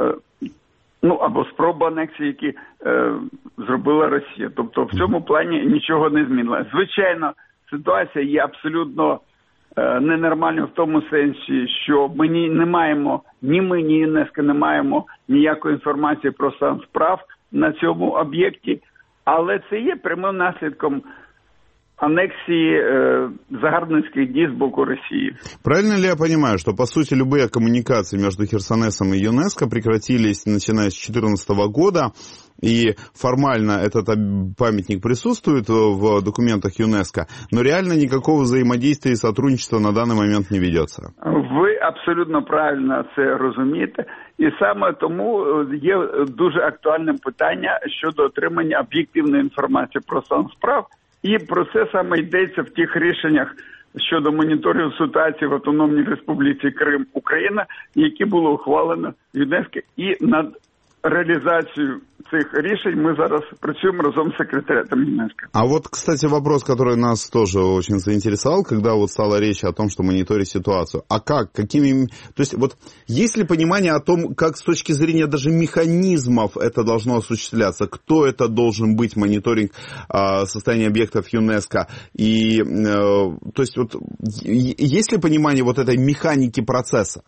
або спроба анексії, які зробила Росія. Тобто в цьому плані нічого не змінилося. Звичайно, ситуація є абсолютно ненормальною в тому сенсі, що ми не маємо, ні ми, ні ЮНЕСКО не маємо ніякої інформації про стан справ на цьому об'єкті, але це є прямим наслідком аннексии загарбницких дій з боку России. Правильно ли я понимаю, что, по сути, любые коммуникации между Херсонесом и ЮНЕСКО прекратились, начиная с 2014 года, и формально этот памятник присутствует в документах ЮНЕСКО, но реально никакого взаимодействия и сотрудничества на данный момент не ведется? Ви абсолютно правильно це розумієте. І саме тому є дуже актуальним питання щодо отримання об'єктивної інформації про стан справ. І про це саме йдеться в тих рішеннях щодо моніторингу ситуації в Автономній Республіці Крим, Україна, які було ухвалено ЮНЕСКО. І над реализацию цих решений мы зараз працюем разом с секретариатом ЮНЕСКО. А вот, кстати, вопрос, который нас тоже очень заинтересовал, когда вот стала речь о том, что мониторить ситуацию. А как? Какими... То есть вот есть ли понимание о том, как с точки зрения даже механизмов это должно осуществляться? Кто это должен быть, мониторинг состояния объектов ЮНЕСКО? И, то есть вот есть ли понимание вот этой механики процесса?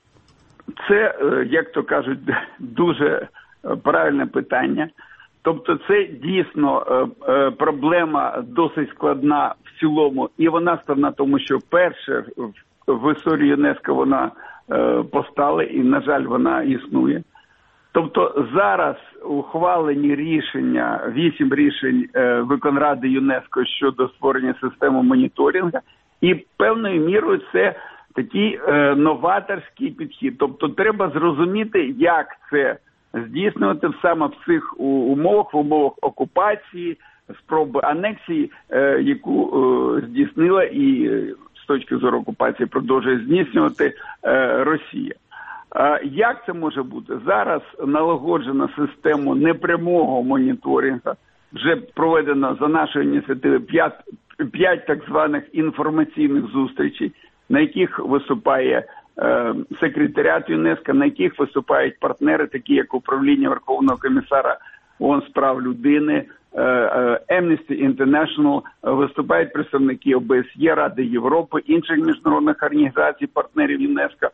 Це, як то кажуть, дуже правильне питання. Тобто це дійсно проблема досить складна в цілому. І вона складна, тому що перше в історії ЮНЕСКО вона постала і, на жаль, вона існує. Тобто зараз ухвалені рішення, 8 рішень Виконради ЮНЕСКО щодо створення системи моніторингу. І певною мірою це такий новаторський підхід. Тобто треба зрозуміти, як це здійснювати саме в цих умовах, в умовах окупації, спроби анексії, яку здійснила і з точки зору окупації продовжує здійснювати Росія. Як це може бути? Зараз налагоджена система непрямого моніторингу, вже проведено за нашою ініціативою 5 так званих інформаційних зустрічей, на яких виступає секретаріат ЮНЕСКО, на яких виступають партнери, такі як Управління Верховного комісара ООН з прав людини, Amnesty International, виступають представники ОБСЄ, Ради Європи, інших міжнародних організацій, партнерів ЮНЕСКО.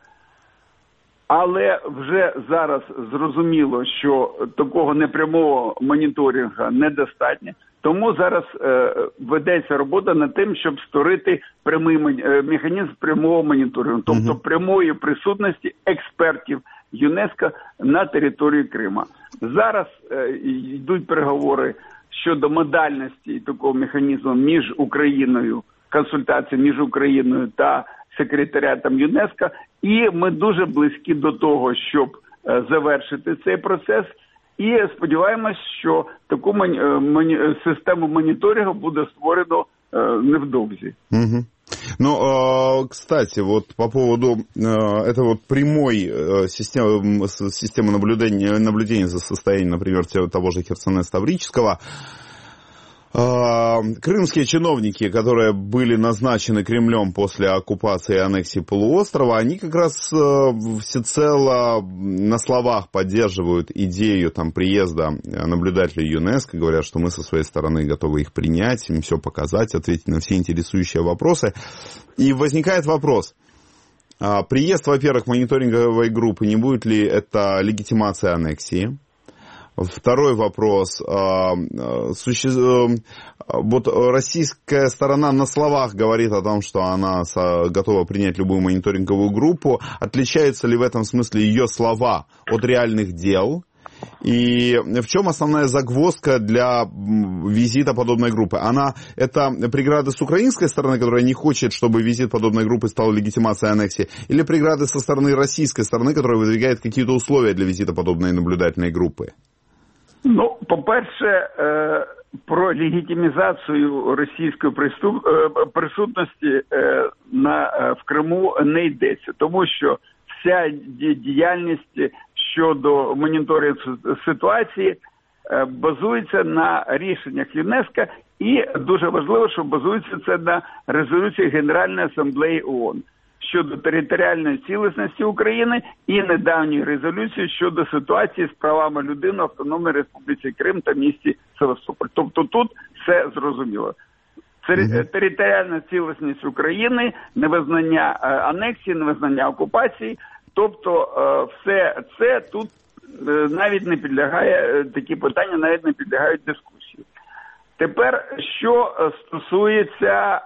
Але вже зараз зрозуміло, що такого непрямого моніторингу недостатньо. Тому зараз ведеться робота над тим, щоб створити прямий механізм прямого моніторингу, тобто прямої присутності експертів ЮНЕСКО на території Крима. Зараз йдуть переговори щодо модальності такого механізму між Україною, консультації між Україною та секретаріатом ЮНЕСКО, і ми дуже близькі до того, щоб завершити цей процес. І сподіваємось, що таку систему моніторингу буде створено невдовзі. Ну, кстати, вот по поводу это вот прямой системы наблюдения за состоянием, например, того же Херсонеса Таврического, крымские чиновники, которые были назначены Кремлем после оккупации и аннексии полуострова, они как раз всецело на словах поддерживают идею там приезда наблюдателей ЮНЕСКО, говорят, что мы со своей стороны готовы их принять, им все показать, ответить на все интересующие вопросы. И возникает вопрос. Приезд, во-первых, мониторинговой группы, не будет ли это легитимация аннексии? Второй вопрос. Вот российская сторона на словах говорит о том, что она готова принять любую мониторинговую группу. Отличаются ли в этом смысле ее слова от реальных дел? И в чем основная загвоздка для визита подобной группы? Это преграды с украинской стороны, которая не хочет, чтобы визит подобной группы стал легитимацией аннексии? Или преграды со стороны российской стороны, которая выдвигает какие-то условия для визита подобной наблюдательной группы? Ну, по-перше, про легітимізацію російської присутності в Криму не йдеться, тому що вся діяльність щодо моніторингу ситуації базується на рішеннях ЮНЕСКО і дуже важливо, що базується це на резолюції Генеральної асамблеї ООН щодо територіальної цілісності України і недавньої резолюції щодо ситуації з правами людини в Автономній Республіці Крим та місті Севастополь. Тобто тут все зрозуміло. Територіальна цілісність України, невизнання анексії, невизнання окупації, тобто все це тут навіть не підлягає, такі питання навіть не підлягають дискусії. Тепер, що стосується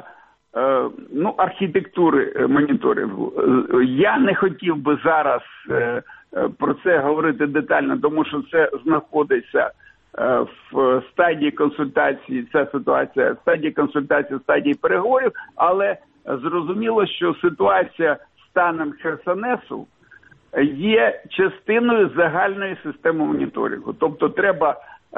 архітектури моніторингу. Я не хотів би зараз про це говорити детально, тому що це знаходиться в стадії консультації, ця ситуація, в стадії консультації, в стадії переговорів, але зрозуміло, що ситуація станом Херсонесу є частиною загальної системи моніторингу. Тобто треба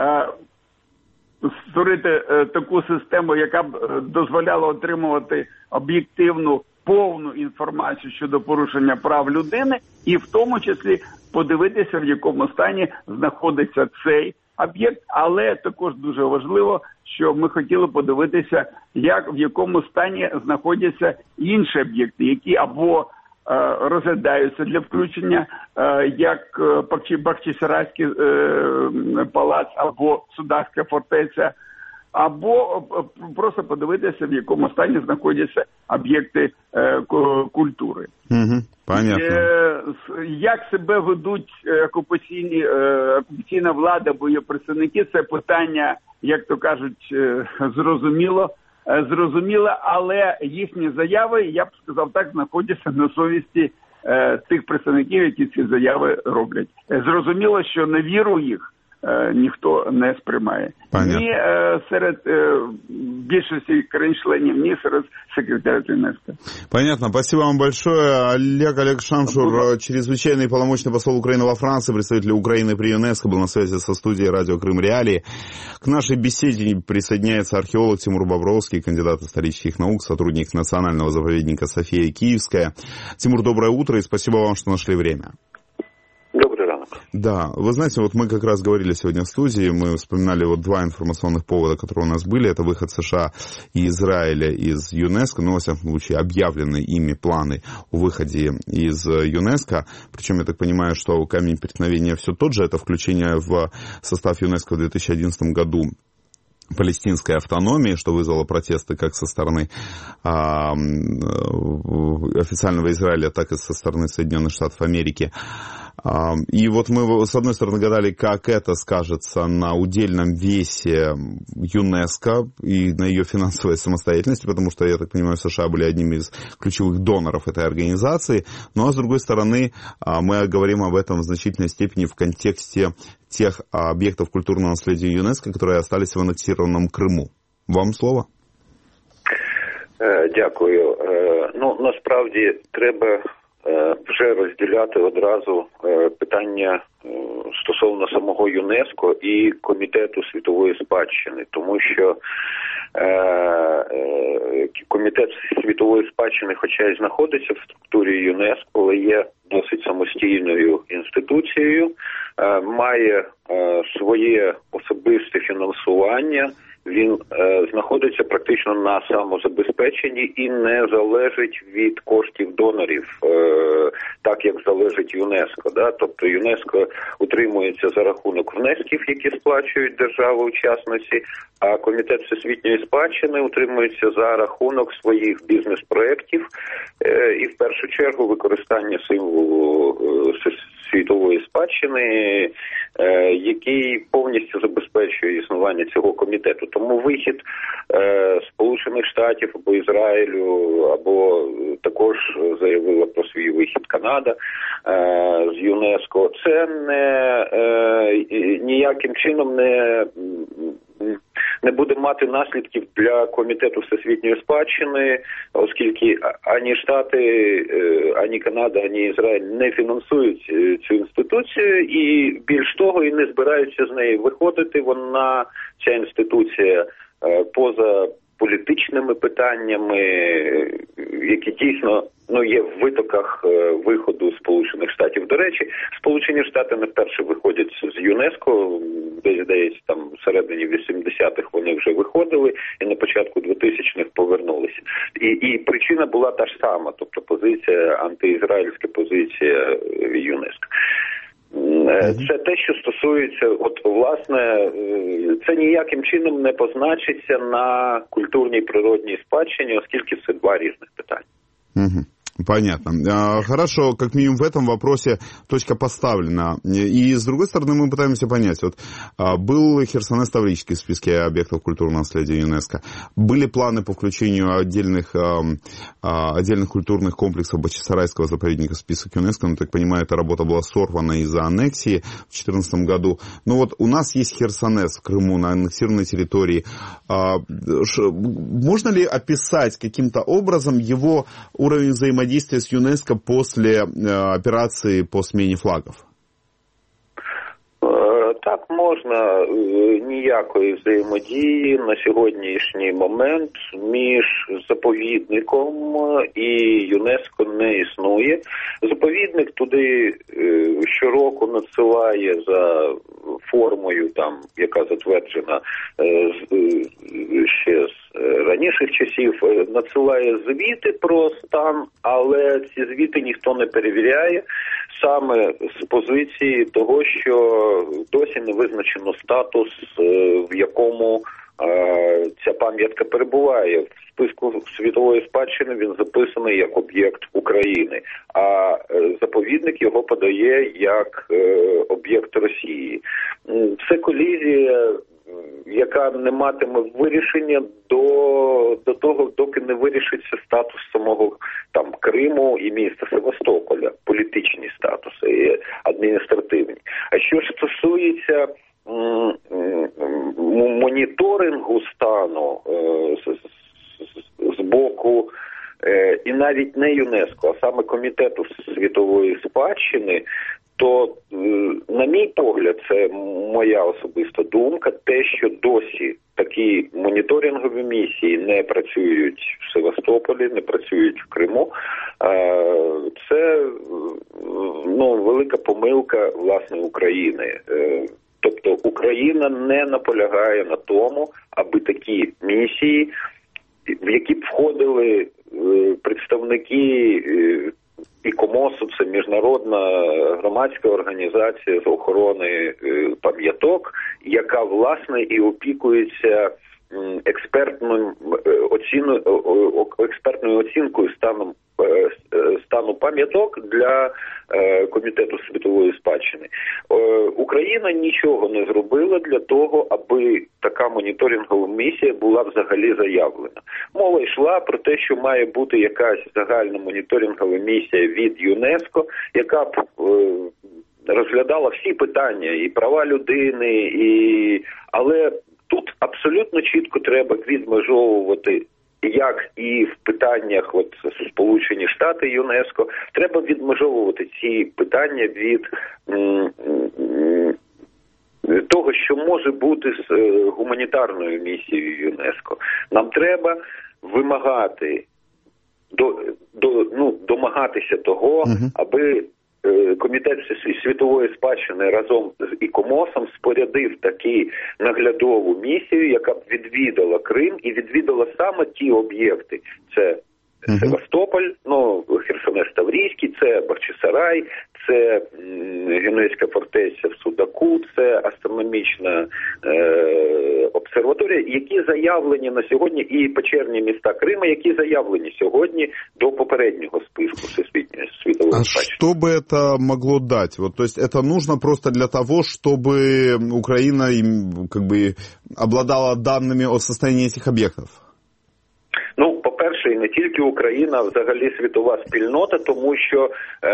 створити таку систему, яка б дозволяла отримувати об'єктивну, повну інформацію щодо порушення прав людини і в тому числі подивитися, в якому стані знаходиться цей об'єкт, але також дуже важливо, що ми хотіли подивитися, в якому стані знаходяться інші об'єкти, які або розглядаються для включення, як Бахчисарайський палац, або Сударська фортеця, або просто подивитися, в якому стані знаходяться об'єкти культури. Понятно. Як себе ведуть окупаційна влада, або її представники, це питання, як то кажуть, зрозуміло, але їхні заяви, я б сказав так, знаходяться на совісті тих представників, які ці заяви роблять. Зрозуміло, що на віру їх ніхто не сприймає. Понятно. Ні серед більшості країн-членів, ні серед секретаря ЮНЕСКО. Понятно. Спасибо вам большое. Олег Шамшур, чрезвычайный полномочный посол Украины во Франции, представитель Украины при ЮНЕСКО, был на связи со студией радио Крым Реалии. К нашей беседе присоединяется археолог Тимур Бобровский, кандидат исторических наук, сотрудник Национального заповедника София Киевская. Тимур, доброе утро и спасибо вам, что нашли время. Добрый ранок. Да, вы знаете, вот мы как раз говорили сегодня в студии, мы вспоминали вот два информационных повода, которые у нас были. Это выход США и Израиля из ЮНЕСКО, но, во всяком случае, объявлены ими планы о выходе из ЮНЕСКО. Причем, я так понимаю, что камень преткновения все тот же, это включение в состав ЮНЕСКО в 2011 году палестинской автономии, что вызвало протесты как со стороны официального Израиля, так и со стороны Соединенных Штатов Америки. И вот мы, с одной стороны, гадали, как это скажется на удельном весе ЮНЕСКО и на ее финансовой самостоятельности, потому что, я так понимаю, США были одними из ключевых доноров этой организации. Ну, а с другой стороны, мы говорим об этом в значительной степени в контексте тех объектов культурного наследия ЮНЕСКО, которые остались в аннексированном Крыму. Вам слово. Дякую. Ну, насправді, треба вже розділяти одразу питання стосовно самого ЮНЕСКО і Комітету світової спадщини, тому що Комітет світової спадщини, хоча й знаходиться в структурі ЮНЕСКО, але є досить самостійною інституцією, має своє особисте фінансування, він знаходиться практично на самозабезпеченні і не залежить від коштів донорів, так як залежить ЮНЕСКО. Да? Тобто ЮНЕСКО утримується за рахунок внесків, які сплачують держави-учасниці, а Комітет всесвітньої спадщини утримується за рахунок своїх бізнес-проєктів і в першу чергу використання символу світової спадщини, який повністю забезпечує існування цього комітету. Тому вихід Сполучених Штатів або Ізраїлю, або також заявила про свій вихід Канада з ЮНЕСКО, це ніяким чином не буде мати наслідків для Комітету всесвітньої спадщини, оскільки ані Штати, ані Канада, ані Ізраїль не фінансують цю інституцію і, більш того, і не збираються з неї виходити. Вона, ця інституція, поза політичними питаннями, які дійсно є в витоках виходу Сполучених Штатів. До речі, Сполучені Штати не вперше виходять з ЮНЕСКО, десь, здається, там всередині 80-х вони вже виходили і на початку 2000-х повернулися. І причина була та ж сама, тобто позиція, антиізраїльська позиція ЮНЕСКО. Це те, що стосується, власне, це ніяким чином не позначиться на культурній природній спадщині, оскільки це два різних питання. Понятно. Хорошо, как минимум в этом вопросе точка поставлена. И с другой стороны мы пытаемся понять, вот был Херсонес Таврический в списке объектов культурного наследия ЮНЕСКО, были планы по включению отдельных культурных комплексов Бахчисарайского заповедника в список ЮНЕСКО, но, так понимаю, эта работа была сорвана из-за аннексии в 2014 году. Но вот у нас есть Херсонес в Крыму на аннексированной территории. Можно ли описать каким-то образом его уровень взаимодействия с ЮНЕСКО после операции по смене флагов? Так, можна. Ніякої взаємодії на сьогоднішній момент між заповідником і ЮНЕСКО не існує. Заповідник туди щороку надсилає за формою, там, яка затверджена ще з раніших часів, надсилає звіти про стан, але ці звіти ніхто не перевіряє, саме з позиції того, що досі не визначено статус, в якому ця пам'ятка перебуває. В списку світової спадщини він записаний як об'єкт України, а заповідник його подає як об'єкт Росії. Це колізія, яка не матиме вирішення до того, доки не вирішиться статус самого там Криму і міста Севастополя, політичні статуси і адміністративні. А що ж стосується моніторингу стану з боку і навіть не ЮНЕСКО, а саме Комітету світової спадщини, то, на мій погляд, це моя особиста думка, те, що досі такі моніторингові місії не працюють в Севастополі, не працюють в Криму, це велика помилка, власне, України. Тобто Україна не наполягає на тому, аби такі місії, в які б входили представники ІКОМОСу, це міжнародна громадська організація з охорони пам'яток, яка, власне, і опікується експертною оцінкою стану пам'яток для Комітету світової спадщини. Україна нічого не зробила для того, аби така моніторингова місія була взагалі заявлена. Мова йшла про те, що має бути якась загальна моніторингова місія від ЮНЕСКО, яка б розглядала всі питання, і права людини, але тут абсолютно чітко треба відмежовувати як і в питаннях Сполучені Штати і ЮНЕСКО, треба відмежовувати ці питання від того, що може бути з гуманітарною місією ЮНЕСКО. Нам треба вимагати, домагатися того, аби Комітет світової спадщини разом з ІКОМОСом спорядив таку наглядову місію, яка б відвідала Крим і відвідала саме ті об'єкти. Це Севастополь, Херсонес Таврійський, це Бахчисарай, це Генуезька фортеця в Судаку, це астрономічна обсерваторія, які заявлені на сьогодні, і печерні міста Крима, які заявлені сьогодні до попереднього списку Всесвітньої світової спадщини. Что бы это могло дать? То есть это нужно просто для того, чтобы Украина обладала данными о состоянии этих объектов? По-перше, і не тільки Україна, а взагалі світова спільнота, тому що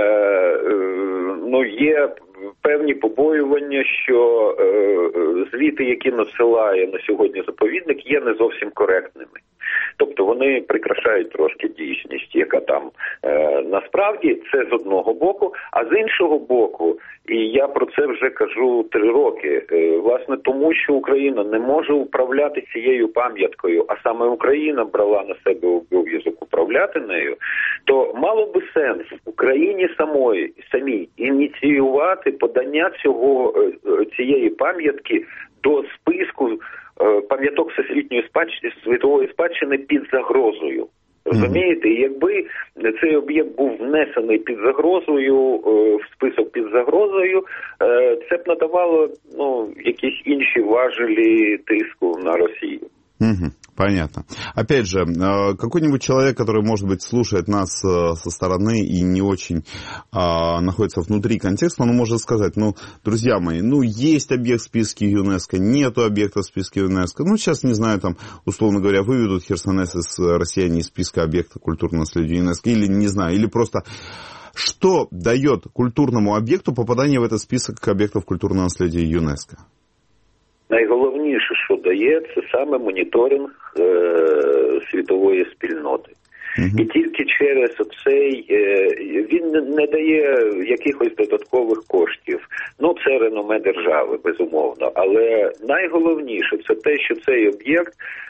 є певні побоювання, що звіти, які надсилає на сьогодні заповідник, є не зовсім коректними. Тобто вони прикрашають трошки дійсність, яка там насправді, це з одного боку, а з іншого боку, і я про це вже кажу 3 роки, власне тому, що Україна не може управляти цією пам'яткою, а саме Україна брала на себе обов'язок управляти нею, то мало би сенс Україні самій ініціювати подання цієї пам'ятки до списку пам'яток Всесвітньої світової спадщини під загрозою. Розумієте? І якби цей об'єкт був внесений під загрозою, в список під загрозою, це б надавало якісь інші важелі тиску на Росію. Понятно. Опять же, какой-нибудь человек, который, может быть, слушает нас со стороны и не очень находится внутри контекста, он может сказать, друзья мои, есть объект в списке ЮНЕСКО, нету объекта в списке ЮНЕСКо. Сейчас, не знаю, условно говоря, выведут Херсонес россияне из списка объекта культурного наследия ЮНЕСКо, или, не знаю, или просто... Что дает культурному объекту попадание в этот список объектов культурного наследия ЮНЕСКо? Найголовніше, що дає, це саме моніторинг світової спільноти. І тільки через цей, він не дає якихось додаткових коштів. Це реноме держави, безумовно. Але найголовніше, це те, що цей об'єкт,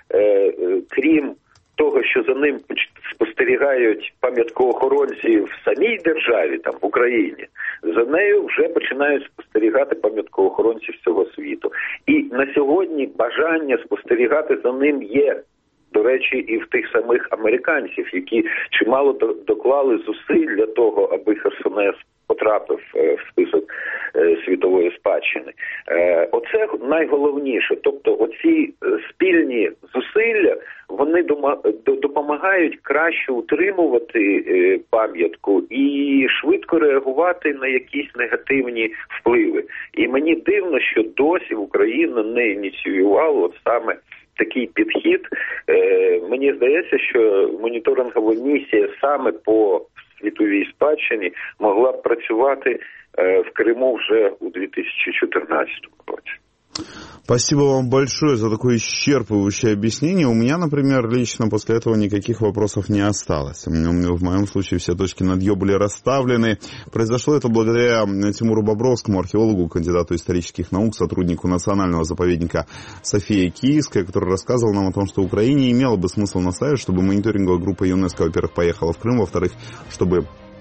крім того, що за ним спостерігають пам'яткоохоронці в самій державі, в Україні, за нею вже починають спостерігати пам'яткоохоронці всього світу. І на сьогодні бажання спостерігати за ним є, до речі, і в тих самих американців, які чимало доклали зусиль для того, аби Херсонес потрапив в список світової спадщини. Оце найголовніше. Тобто оці спільні зусилля, вони допомагають краще утримувати пам'ятку і швидко реагувати на якісь негативні впливи. І мені дивно, що досі Україна не ініціювала саме такий підхід. Мені здається, що моніторингова місія саме по світовій спадщині могла б працювати в Криму вже у 2014 році. Спасибо вам большое за такое исчерпывающее объяснение. У меня, например, лично после этого никаких вопросов не осталось. В моем случае все точки над «ё» были расставлены. Произошло это благодаря Тимуру Бобровскому, археологу, кандидату исторических наук, сотруднику национального заповедника София Киевская, который рассказывал нам о том, что Украине имело бы смысл настаивать, чтобы мониторинговая группа ЮНЕСКО, во-первых, поехала в Крым, во-вторых, чтобы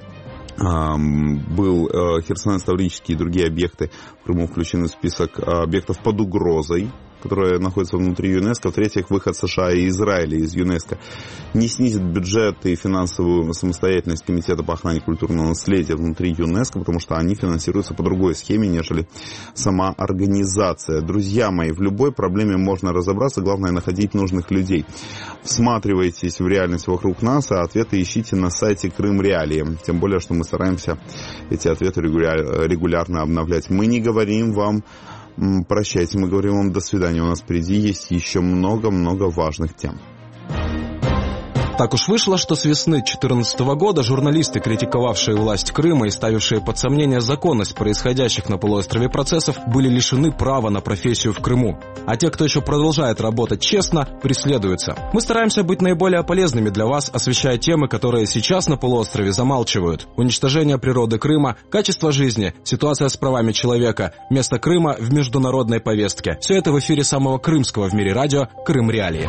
был Херсонес Таврический и другие объекты в Крыму включены в список объектов под угрозой, которые находятся внутри ЮНЕСКо. В-третьих, выход США и Израиля из ЮНЕСКо не снизит бюджет и финансовую самостоятельность Комитета по охране культурного наследия внутри ЮНЕСКо, потому что они финансируются по другой схеме, нежели сама организация. Друзья мои, в любой проблеме можно разобраться, главное находить нужных людей. Всматривайтесь в реальность вокруг нас, а ответы ищите на сайте Крым Реалии. Тем более, что мы стараемся эти ответы регулярно обновлять. Мы не говорим вам прощайте, мы говорим вам до свидания. У нас впереди есть еще много-много важных тем. Так уж вышло, что с весны 2014 года журналисты, критиковавшие власть Крыма и ставившие под сомнение законность происходящих на полуострове процессов, были лишены права на профессию в Крыму. А те, кто еще продолжает работать честно, преследуются. Мы стараемся быть наиболее полезными для вас, освещая темы, которые сейчас на полуострове замалчивают. Уничтожение природы Крыма, качество жизни, ситуация с правами человека, место Крыма в международной повестке. Все это в эфире самого крымского в мире радио «Крым Реалии».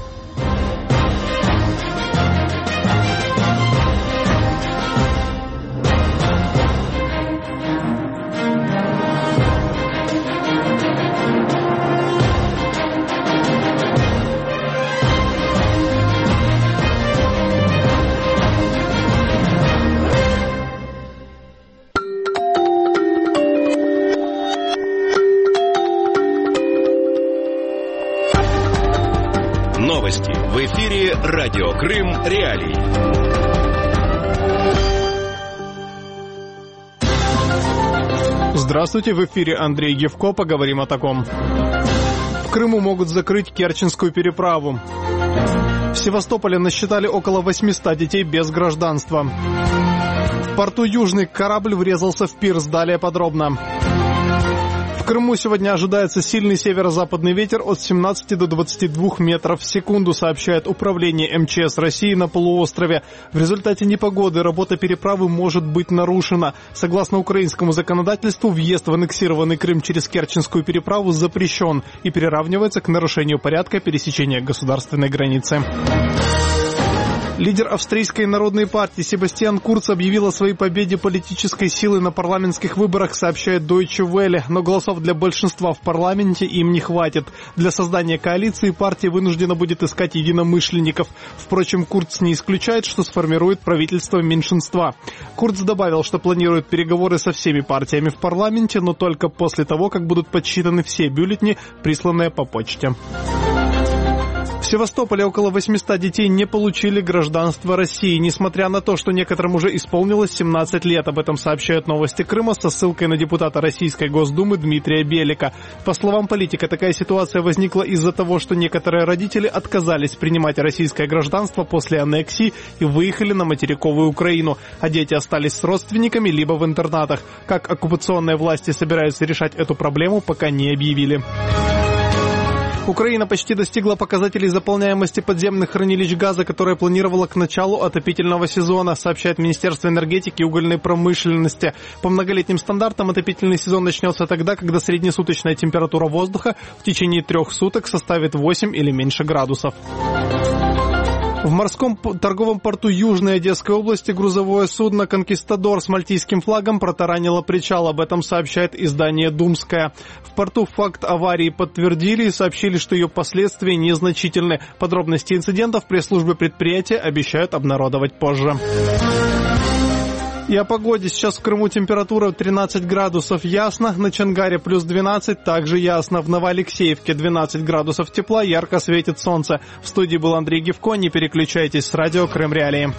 Новости в эфире радио «Крым Реалии». Здравствуйте, в эфире Андрей Гевко. Поговорим о таком. В Крыму могут закрыть Керченскую переправу. В Севастополе насчитали около 800 детей без гражданства. В порту Южный корабль врезался в пирс. Далее подробно. В Крыму сегодня ожидается сильный северо-западный ветер от 17 до 22 метров в секунду, сообщает Управление МЧС России на полуострове. В результате непогоды работа переправы может быть нарушена. Согласно украинскому законодательству, въезд в аннексированный Крым через Керченскую переправу запрещен и приравнивается к нарушению порядка пересечения государственной границы. Лидер австрийской народной партии Себастьян Курц объявил о своей победе политической силы на парламентских выборах, сообщает Deutsche Welle. Но голосов для большинства в парламенте им не хватит. Для создания коалиции партия вынуждена будет искать единомышленников. Впрочем, Курц не исключает, что сформирует правительство меньшинства. Курц добавил, что планирует переговоры со всеми партиями в парламенте, но только после того, как будут подсчитаны все бюллетени, присланные по почте. В Севастополе около 800 детей не получили гражданство России, несмотря на то, что некоторым уже исполнилось 17 лет. Об этом сообщают «Новости Крыма» со ссылкой на депутата Российской Госдумы Дмитрия Белика. По словам политика, такая ситуация возникла из-за того, что некоторые родители отказались принимать российское гражданство после аннексии и выехали на материковую Украину, а дети остались с родственниками либо в интернатах. Как оккупационные власти собираются решать эту проблему, пока не объявили. Украина почти достигла показателей заполняемости подземных хранилищ газа, которые планировала к началу отопительного сезона, сообщает Министерство энергетики и угольной промышленности. По многолетним стандартам отопительный сезон начнется тогда, когда среднесуточная температура воздуха в течение 3 суток составит 8 или меньше градусов. В морском торговом порту Южной Одесской области грузовое судно «Конкистадор» с мальтийским флагом протаранило причал. Об этом сообщает издание «Думская». В порту факт аварии подтвердили и сообщили, что ее последствия незначительны. Подробности инцидента в пресс-службе предприятия обещают обнародовать позже. И о погоде. Сейчас в Крыму температура 13 градусов ясно, на Чангаре плюс 12, также ясно. В Новоалексеевке 12 градусов тепла, ярко светит солнце. В студии был Андрей Гевко, не переключайтесь, с радио «Крым Реалии».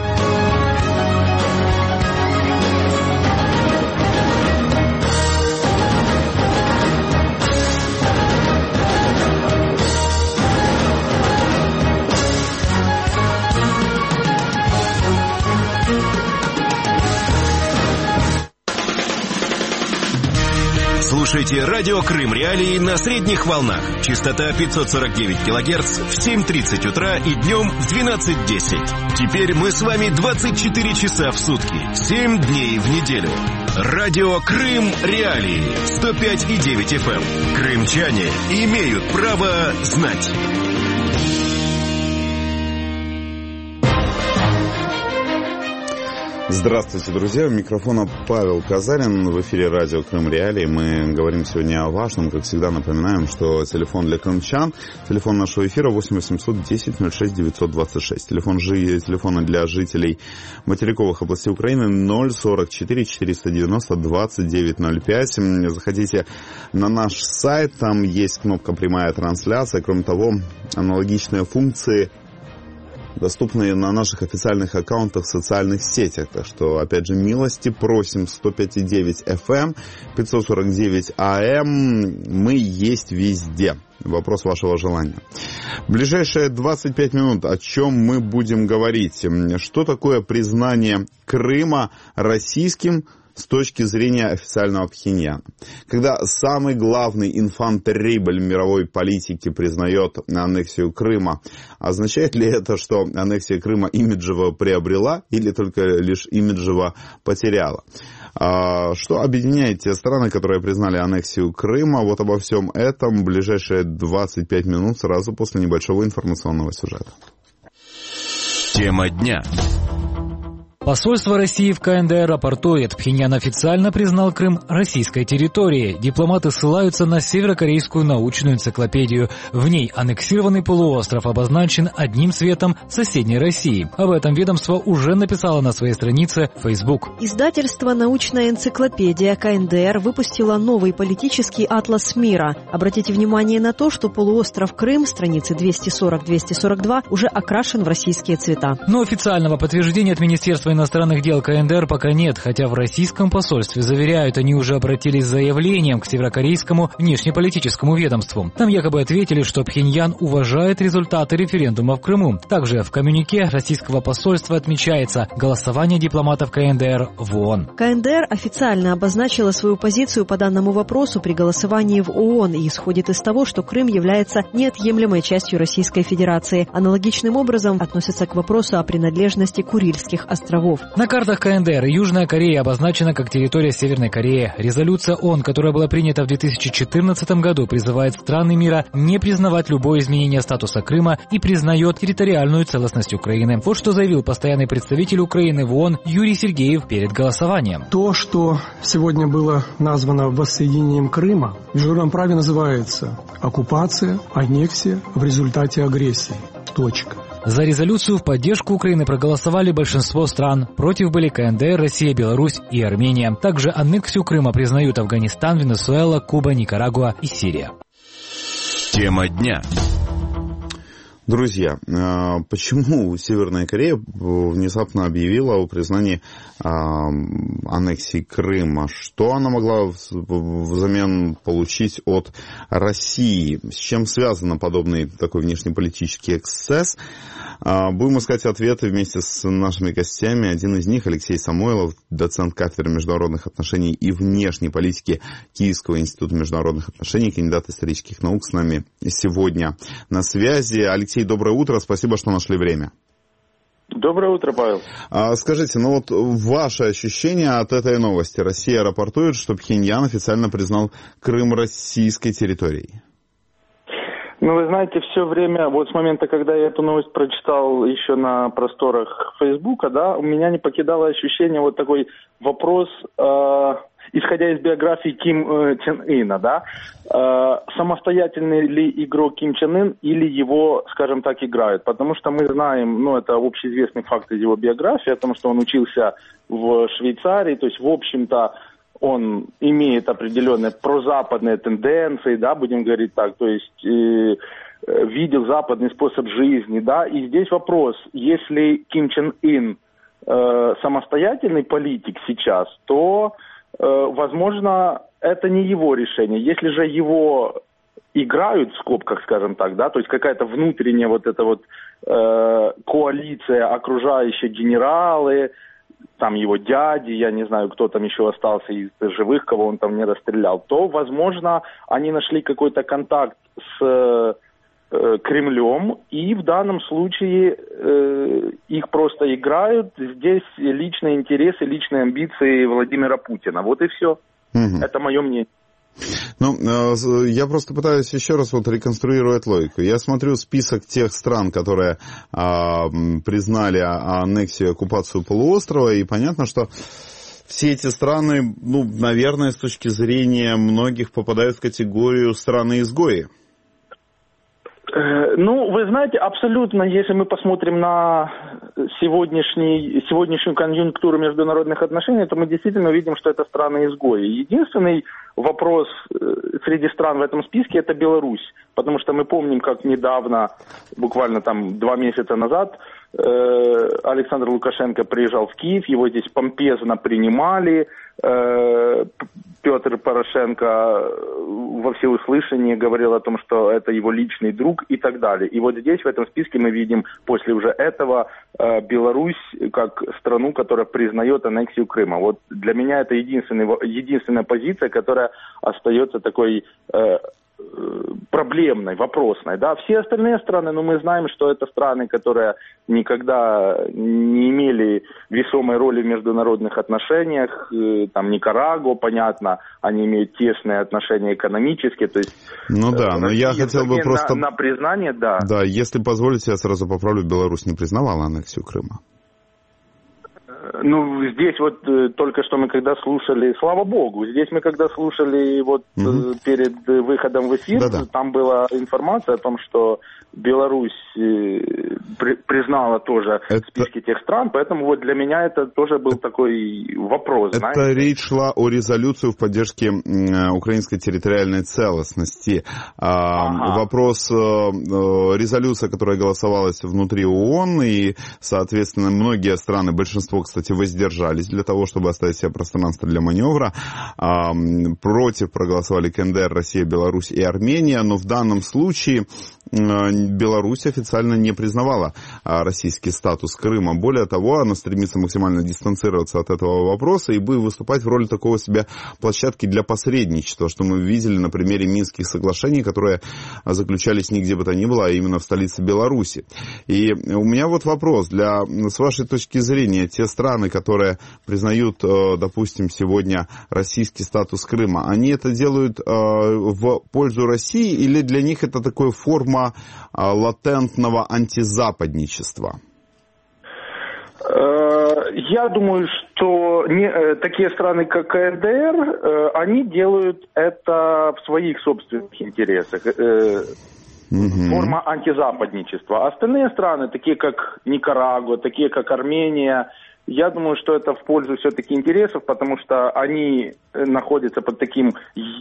Слушайте радио «Крым Реалии» на средних волнах. Частота 549 килогерц в 7:30 утра и днем в 12:10. Теперь мы с вами 24 часа в сутки, 7 дней в неделю. Радио «Крым Реалии» 105,9 FM. Крымчане имеют право знать. Здравствуйте, друзья. У микрофона Павел Казарин. В эфире радио «Крым Реалии». Мы говорим сегодня о важном. Как всегда, напоминаем, что телефон для крымчан, телефон нашего эфира 8 800 10 06 926. Телефон для жителей материковых областей Украины 044 490 2905. Заходите на наш сайт, там есть кнопка «Прямая трансляция». Кроме того, аналогичные функции доступные на наших официальных аккаунтах в социальных сетях. Так что, опять же, милости просим. 105,9 FM, 549 AM. Мы есть везде. Вопрос вашего желания. В ближайшие 25 минут о чем мы будем говорить? Что такое признание Крыма российским с точки зрения официального Пхеньяна? Когда самый главный инфантерибль мировой политики признает аннексию Крыма, означает ли это, что аннексия Крыма имиджево приобрела или только лишь имиджево потеряла? Что объединяет те страны, которые признали аннексию Крыма? Вот обо всем этом в ближайшие 25 минут сразу после небольшого информационного сюжета. Тема дня. Посольство России в КНДР рапортует, Пхеньян официально признал Крым российской территорией. Дипломаты ссылаются на северокорейскую научную энциклопедию. В ней аннексированный полуостров обозначен одним цветом соседней России. Об этом ведомство уже написало на своей странице в Facebook. Издательство «Научная энциклопедия» КНДР выпустило новый политический атлас мира. Обратите внимание на то, что полуостров Крым, страницы 240-242, уже окрашен в российские цвета. Но официального подтверждения от Министерства иностранных дел КНДР пока нет, хотя в российском посольстве заверяют, они уже обратились с заявлением к северокорейскому внешнеполитическому ведомству. Там якобы ответили, что Пхеньян уважает результаты референдума в Крыму. Также в коммюнике российского посольства отмечается голосование дипломатов КНДР в ООН. КНДР официально обозначила свою позицию по данному вопросу при голосовании в ООН и исходит из того, что Крым является неотъемлемой частью Российской Федерации. Аналогичным образом относятся к вопросу о принадлежности Курильских островов. На картах КНДР Южная Корея обозначена как территория Северной Кореи. Резолюция ООН, которая была принята в 2014 году, призывает страны мира не признавать любое изменение статуса Крыма и признает территориальную целостность Украины. Вот что заявил постоянный представитель Украины в ООН Юрий Сергеев перед голосованием. То, что сегодня было названо воссоединением Крыма, в международном праве называется оккупация, аннексия в результате агрессии. Точка. За резолюцию в поддержку Украины проголосовали большинство стран. Против были КНДР, Россия, Беларусь и Армения. Также аннексию Крыма признают Афганистан, Венесуэла, Куба, Никарагуа и Сирия. Тема дня. Друзья, почему Северная Корея внезапно объявила о признании аннексии Крыма? Что она могла взамен получить от России? С чем связан подобный такой внешнеполитический эксцесс? Будем искать ответы вместе с нашими гостями. Один из них Алексей Самойлов, доцент кафедры международных отношений и внешней политики Киевского института международных отношений, кандидат исторических наук, с нами сегодня на связи. Алексей, доброе утро, спасибо, что нашли время. Доброе утро, Павел. Скажите, ну вот ваше ощущение от этой новости? Россия рапортует, что Пхеньян официально признал Крым российской территорией. Ну, вы знаете, все время, вот с момента, когда я эту новость прочитал еще на просторах Фейсбука, да, у меня не покидало ощущение вот такой вопрос, исходя из биографии Ким Чен Ына, да, самостоятельный ли игрок Ким Чен Ын или его, скажем так, играют. Потому что мы знаем, ну, это общеизвестный факт из его биографии, о том, что он учился в Швейцарии, то есть, в общем-то, он имеет определенные прозападные тенденции, да, будем говорить так, то есть видел западный способ жизни, да, и здесь вопрос, если Ким Чен Ын самостоятельный политик сейчас, то, возможно, это не его решение. Если же его играют, в скобках, скажем так, да, то есть какая-то внутренняя вот эта вот коалиция, окружающие генералы, там его дяди, я не знаю, кто там еще остался из живых, кого он там не расстрелял, то, возможно, они нашли какой-то контакт с Кремлем, и в данном случае их просто играют. Здесь личные интересы, личные амбиции Владимира Путина. Вот и все. Это мое мнение. Ну, я просто пытаюсь еще раз вот реконструировать логику. Я смотрю список тех стран, которые признали аннексию и оккупацию полуострова, и понятно, что все эти страны, ну, наверное, с точки зрения многих попадают в категорию страны-изгои. Ну, вы знаете, абсолютно, если мы посмотрим на сегодняшнюю конъюнктуру международных отношений, то мы действительно видим, что это страны-изгои. Единственный вопрос среди стран в этом списке – это Беларусь. Потому что мы помним, как недавно, буквально там 2 месяца назад, Александр Лукашенко приезжал в Киев, его здесь помпезно принимали. Петр Порошенко во всеуслышание говорил о том, что это его личный друг и так далее. И вот здесь, в этом списке, мы видим после уже этого Беларусь как страну, которая признает аннексию Крыма. Вот для меня это единственная позиция, которая остается такой проблемной, вопросной. Да? Все остальные страны, мы знаем, что это страны, которые никогда не имели весомой роли в международных отношениях. Там Никарагуа, понятно, они имеют тесные отношения экономические. То есть, но я хотел бы просто... На признание, да. Да, если позволите, я сразу поправлю, Беларусь не признавала аннексию Крыма. Здесь вот только что мы когда слушали, слава богу, здесь мы когда слушали перед выходом в эфир, там была информация о том, что Беларусь признала тоже списки тех стран, поэтому вот для меня это тоже был такой вопрос. Это речь шла о резолюции в поддержке украинской территориальной целостности. Вопрос, резолюция, которая голосовалась внутри ООН, и, соответственно, многие страны, большинство, кстати, воздержались для того, чтобы оставить себе пространство для маневра. Против проголосовали КНДР, Россия, Беларусь и Армения, но в данном случае Беларусь официально не признавала российский статус Крыма. Более того, она стремится максимально дистанцироваться от этого вопроса и будет выступать в роли такого себе площадки для посредничества, что мы видели на примере Минских соглашений, которые заключались нигде бы то ни было, а именно в столице Беларуси. И у меня вот вопрос, с вашей точки зрения, те страны, которые признают, допустим, сегодня российский статус Крыма, они это делают в пользу России или для них это такая форма латентного антизападничества? Я думаю, что такие страны, как КНДР, они делают это в своих собственных интересах. Форма антизападничества. Остальные страны, такие как Никарагуа, такие как Армения, я думаю, что это в пользу все-таки интересов, потому что они находятся под таким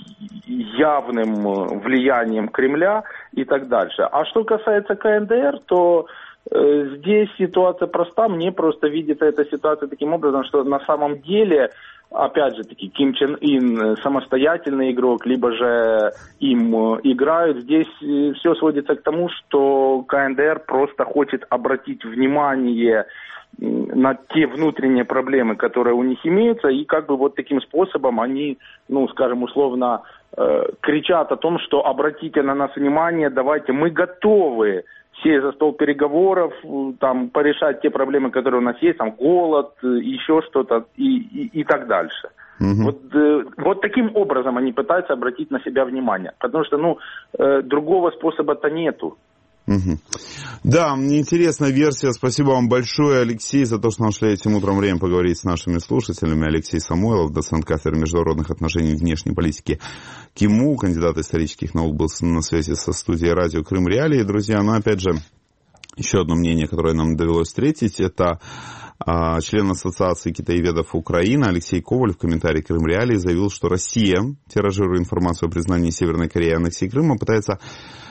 явным влиянием Кремля и так дальше. А что касается КНДР, то здесь ситуация проста. Мне просто видится эта ситуация таким образом, что на самом деле, опять же таки, Ким Чен Ын самостоятельный игрок, либо же им играют. Здесь все сводится к тому, что КНДР просто хочет обратить внимание на те внутренние проблемы, которые у них имеются, и как бы вот таким способом они, скажем условно, кричат о том, что обратите на нас внимание, давайте, мы готовы сесть за стол переговоров, там, порешать те проблемы, которые у нас есть, там, голод, еще что-то и так дальше. Вот таким образом они пытаются обратить на себя внимание, потому что, другого способа-то нету. Да, интересная версия. Спасибо вам большое, Алексей, за то, что нашли этим утром время поговорить с нашими слушателями. Алексей Самойлов, доцент кафедры международных отношений и внешней политики КИМУ, кандидат исторических наук, был на связи со студией радио Крым Реалии. Друзья, опять же, еще одно мнение, которое нам довелось встретить, это член Ассоциации китаеведов Украины Алексей Коваль в комментарии Крым Реалии заявил, что Россия, тиражируя информацию о признании Северной Кореи аннексии Крыма, пытается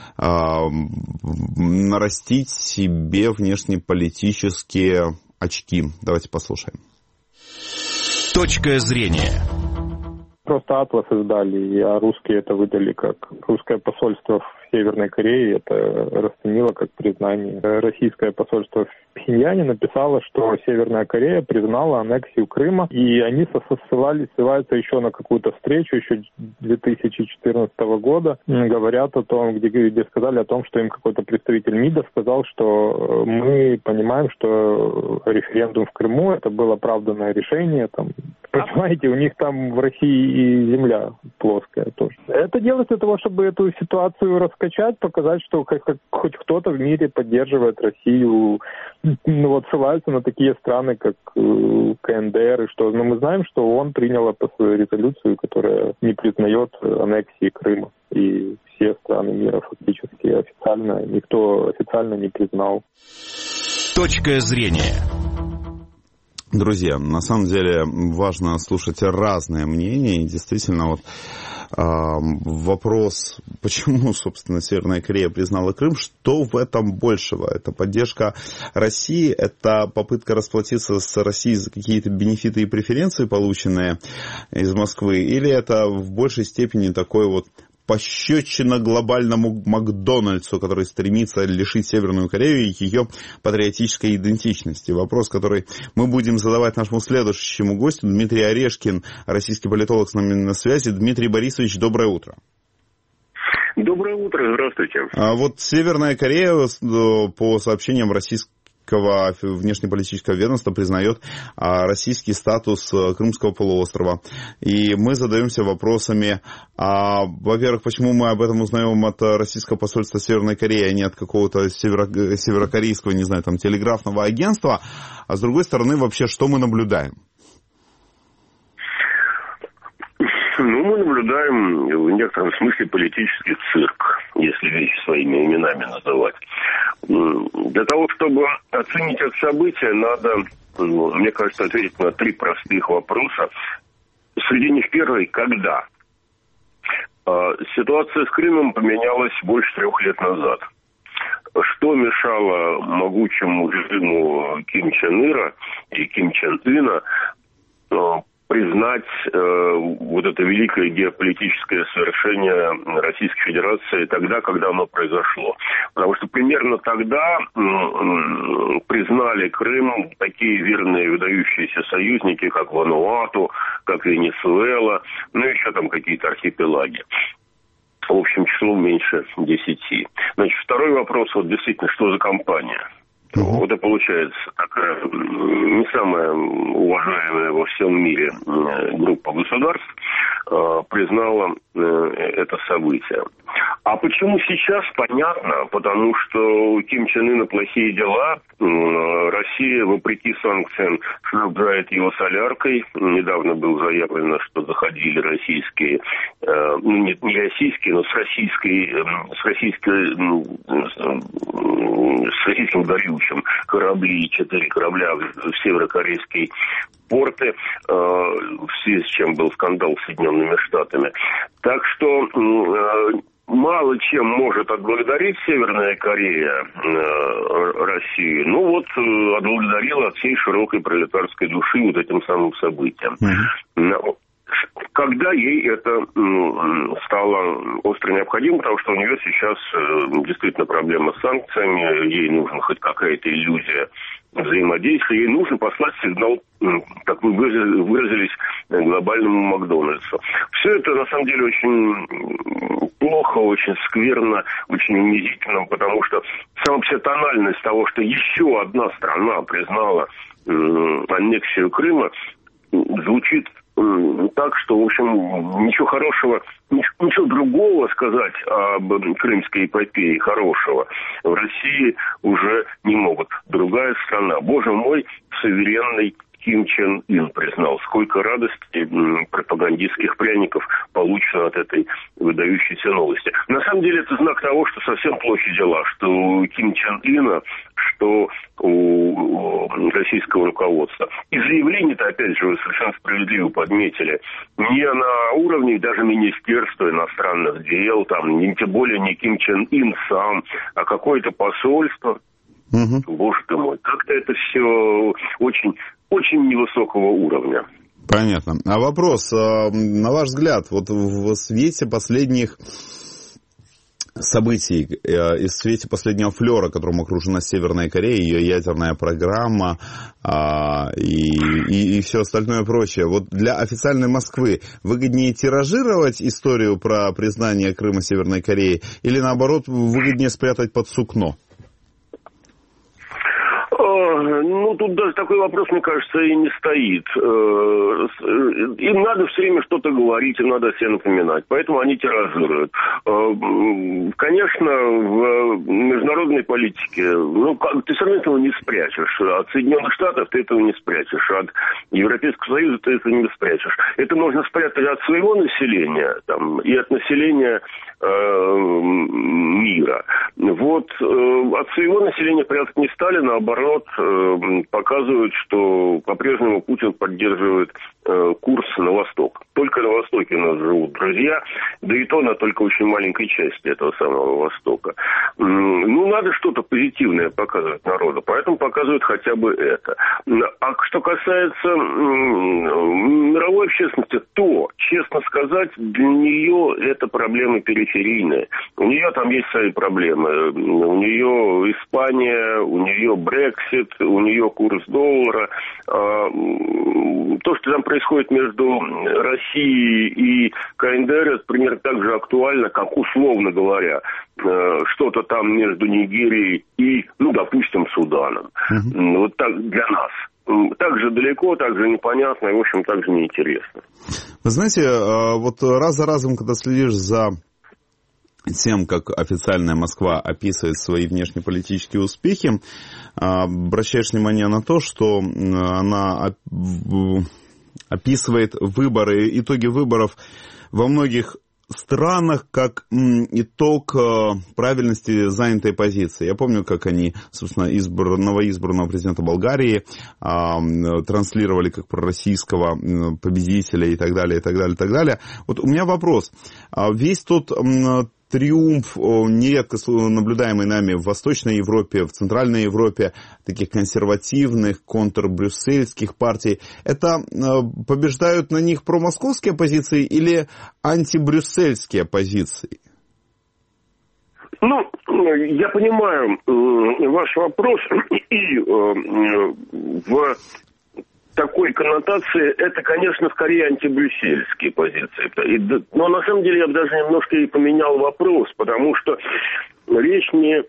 нарастить себе внешнеполитические очки. Давайте послушаем. Точка зрения. Просто атлас издали, а русские это выдали как русское посольство в Северной Корее, это расценило как признание. Российское посольство в Пхеньяне написало, что Северная Корея признала аннексию Крыма, и они ссылаются еще на какую-то встречу еще 2014 года, говорят о том, где сказали о том, что им какой-то представитель МИДа сказал, что мы понимаем, что референдум в Крыму это было оправданное решение, там, понимаете, у них там в России и земля плоская тоже. Это делается для того, чтобы эту ситуацию раскачать, показать, что хоть кто-то в мире поддерживает Россию. Ссылаются на такие страны, как КНДР, и что. Но мы знаем, что ООН приняла резолюцию, которая не признает аннексии Крыма. И все страны мира фактически официально, никто официально не признал. Точка зрения. Друзья, на самом деле важно слушать разные мнения, и действительно вот вопрос, почему, собственно, Северная Корея признала Крым, что в этом большего? Это поддержка России, это попытка расплатиться с Россией за какие-то бенефиты и преференции, полученные из Москвы, или это в большей степени такой вот пощечина глобальному Макдональдсу, который стремится лишить Северную Корею ее патриотической идентичности. Вопрос, который мы будем задавать нашему следующему гостю, Дмитрий Орешкин, российский политолог, с нами на связи. Дмитрий Борисович, доброе утро. Доброе утро, здравствуйте. Вот Северная Корея, по сообщениям российского внешнеполитического ведомства, признает российский статус Крымского полуострова. И мы задаемся вопросами, во-первых, почему мы об этом узнаем от российского посольства Северной Кореи, а не от какого-то северокорейского, не знаю, там, телеграфного агентства, а с другой стороны, вообще, что мы наблюдаем? Мы наблюдаем в некотором смысле политический цирк, если вещи своими именами называть. Для того, чтобы оценить это событие, надо, мне кажется, ответить на 3 простых вопроса. Среди них первый – когда? Ситуация с Крымом поменялась больше 3 лет назад. Что мешало могучему режиму Ким Чен Ира и Ким Чен Ына признать вот это великое геополитическое совершение Российской Федерации тогда, когда оно произошло. Потому что примерно тогда признали Крым такие верные выдающиеся союзники, как Вануату, как Венесуэла, еще там какие-то архипелаги. В общем, числом меньше 10. Значит, второй вопрос, вот действительно, что за компания? Вот и получается такая не самая уважаемая во всем мире группа государств признала это событие. А почему сейчас, понятно, потому что у Ким Чен Ына плохие дела, Россия, вопреки санкциям, снабжает его соляркой. Недавно было заявлено, что заходили российские, не российские, но с российским горючим корабли, 4 корабля в северокорейские порты, в связи с чем был скандал с Соединенными Штатами. Так что мало чем может отблагодарить Северная Корея Россию. Отблагодарила от всей широкой пролетарской души вот этим самым событием. Когда ей это стало остро необходимо, потому что у нее сейчас действительно проблема с санкциями, ей нужна хоть какая-то иллюзия взаимодействия, ей нужно послать сигнал, как вы выразились, глобальному Макдональдсу. Все это, на самом деле, очень плохо, очень скверно, очень унизительно, потому что сама вся тональность того, что еще одна страна признала аннексию Крыма, звучит так, что, в общем, ничего хорошего, ничего другого сказать об крымской эпопее хорошего в России уже не могут. Другая страна. Боже мой, суверенный Ким Чен Ын признал. Сколько радости пропагандистских пряников получено от этой выдающейся новости. На самом деле это знак того, что совсем плохи дела, что у Ким Чен Ына, что у российского руководства. И заявление-то, опять же, вы совершенно справедливо подметили, не на уровне даже Министерства иностранных дел, тем более не Ким Чен Ын сам, а какое-то посольство. Боже ты мой, как-то это все очень, очень невысокого уровня. Понятно. А вопрос, на ваш взгляд, вот в свете последних событий, и в свете последнего флера, которым окружена Северная Корея, ее ядерная программа и все остальное прочее, вот для официальной Москвы выгоднее тиражировать историю про признание Крыма Северной Кореей или, наоборот, выгоднее спрятать под сукно? Тут даже такой вопрос, мне кажется, и не стоит. Им надо все время что-то говорить, им надо себе напоминать. Поэтому они тиражируют. Конечно, в международной политике, ты все равно этого не спрячешь. От Соединенных Штатов ты этого не спрячешь. От Европейского Союза ты этого не спрячешь. Это можно спрятать от своего населения и от населения мира. Вот от своего населения прятать не стали, наоборот, показывают, что по-прежнему Путин поддерживает курс на восток. Только на востоке у нас живут друзья, да и то на только очень маленькой части этого самого востока. Ну, надо что-то позитивное показывать народу, поэтому показывают хотя бы это. А что касается мировой общественности, то, честно сказать, для нее это проблемы периферийные. У нее там есть свои проблемы. У нее Испания, у нее Брексит, у нее курс доллара. То, что там происходит между Россией и КНДР, это примерно так же актуально, как, условно говоря, что-то там между Нигерией и, ну, допустим, Суданом. Вот так для нас. Так же далеко, так же непонятно и, в общем, так же неинтересно. Вы знаете, вот раз за разом, когда следишь за тем, как официальная Москва описывает свои внешнеполитические успехи, обращаешь внимание на то, что она описывает выборы, итоги выборов во многих странах как итог правильности занятой позиции. Я помню, как они, собственно, новоизбранного президента Болгарии транслировали как пророссийского победителя и так далее, и так далее, и так далее. Вот у меня вопрос. Весь тот триумф, нередко наблюдаемый нами в Восточной Европе, в Центральной Европе, таких консервативных, контрбрюссельских партий, это побеждают на них промосковские позиции или антибрюссельские позиции? Ну, я понимаю ваш вопрос, и в такой коннотации это, конечно, скорее антибрюссельские позиции. Но на самом деле я бы даже немножко и поменял вопрос, потому что речь не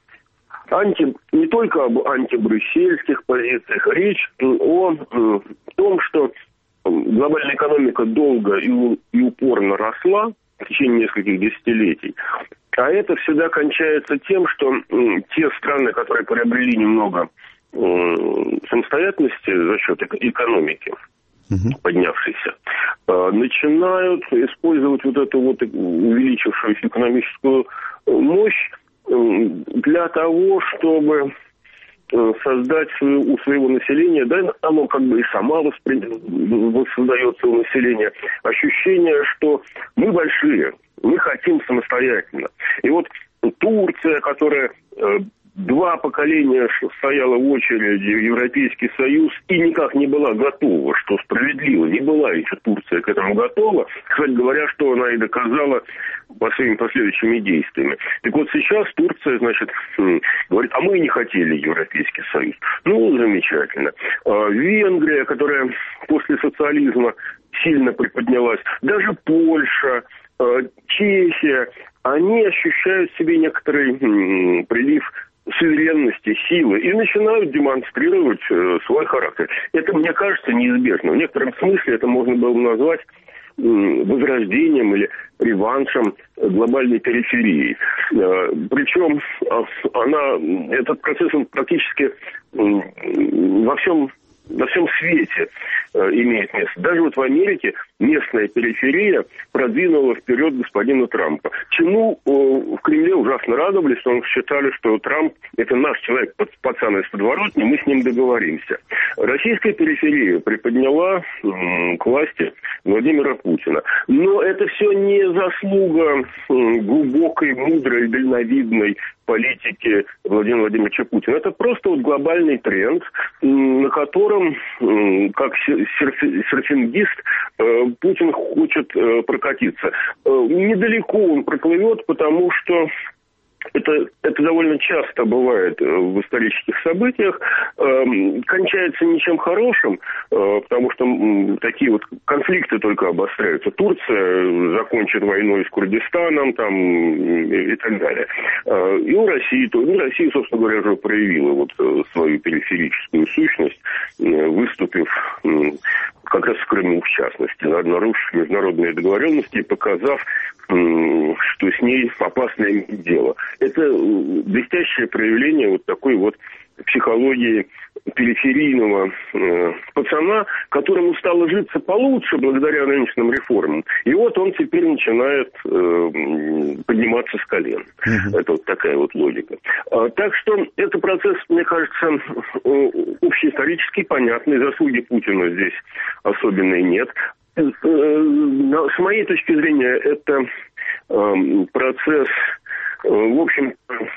только об антибрюссельских позициях, речь о том, что глобальная экономика долго и упорно росла в течение нескольких десятилетий. А это всегда кончается тем, что те страны, которые приобрели немного самостоятельности за счет экономики, поднявшейся, начинают использовать вот эту вот увеличившуюся экономическую мощь для того, чтобы создать у своего населения, да, оно как бы и сама создается у населения, ощущение, что мы большие, мы хотим самостоятельно. И вот Турция, которая 2 поколения стояла в очереди в Европейский Союз и никак не была готова, что справедливо, не была еще Турция к этому готова. Кстати говоря, что она и доказала по своими последующими действиями. Так вот сейчас Турция, значит, говорит, а мы и не хотели Европейский Союз. Ну, замечательно. Венгрия, которая после социализма сильно приподнялась, даже Польша, Чехия, они ощущают в себе некоторый прилив суверенности, силы и начинают демонстрировать свой характер. Это, мне кажется, неизбежно. В некотором смысле это можно было назвать возрождением или реваншем глобальной периферии. Причем этот процесс он практически во всем свете имеет место. Даже вот в Америке местная периферия продвинула вперед господина Трампа. Чему в Кремле ужасно радовались, потому что считали, что Трамп – это наш человек, пацан из подворотни, мы с ним договоримся. Российская периферия приподняла к власти Владимира Путина. Но это все не заслуга глубокой, мудрой, дальновидной политики Владимира Владимировича Путина. Это просто вот глобальный тренд, на котором, как серфингист, Путин хочет прокатиться. Недалеко он проплывет, потому что это довольно часто бывает в исторических событиях, кончается ничем хорошим, потому что такие вот конфликты только обостряются. Турция закончит войной с Курдистаном там, и так далее. И у Россия, собственно говоря, уже проявила вот свою периферическую сущность, выступив как раз в Крыму в частности, нарушив международные договоренности и показав, что с ней опасное дело. Это блестящее проявление вот такой вот психологии периферийного пацана, которому стало житься получше благодаря нынешним реформам. И вот он теперь начинает подниматься с колен. Это вот такая вот логика. Так что это процесс, мне кажется, общеисторически понятный. Заслуги Путина здесь особенной нет. С моей точки зрения, это процесс, в общем,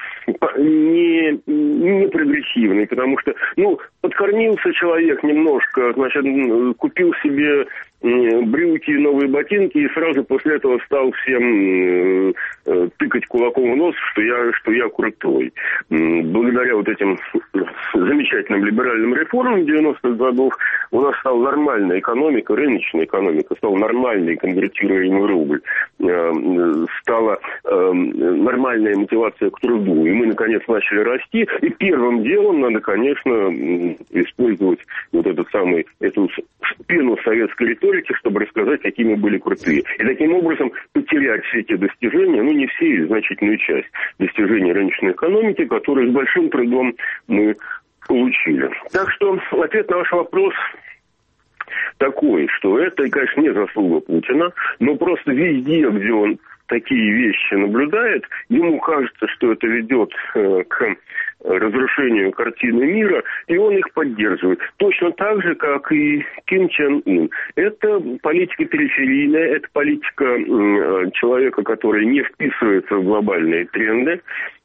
не прогрессивный, потому что, подкормился человек немножко, значит, купил себе брюки, новые ботинки, и сразу после этого стал всем тыкать кулаком в нос, что я крутой. Благодаря вот этим замечательным либеральным реформам 90-х годов у нас стала нормальная экономика, рыночная экономика, стал нормальный конвертируемый рубль, стала нормальная мотивация к труду. И мы, наконец, начали расти. И первым делом надо, конечно, использовать вот эту пену советской риторики, чтобы рассказать, какими мы были крутые. И таким образом потерять все эти достижения, не все, значительную часть достижений рыночной экономики, которые с большим трудом мы получили. Так что ответ на ваш вопрос такой, что это, конечно, не заслуга Путина, но просто везде, где он такие вещи наблюдает, ему кажется, что это ведет к разрушению картины мира, и он их поддерживает. Точно так же, как и Ким Чен Ын. Это политика периферийная, это политика человека, который не вписывается в глобальные тренды,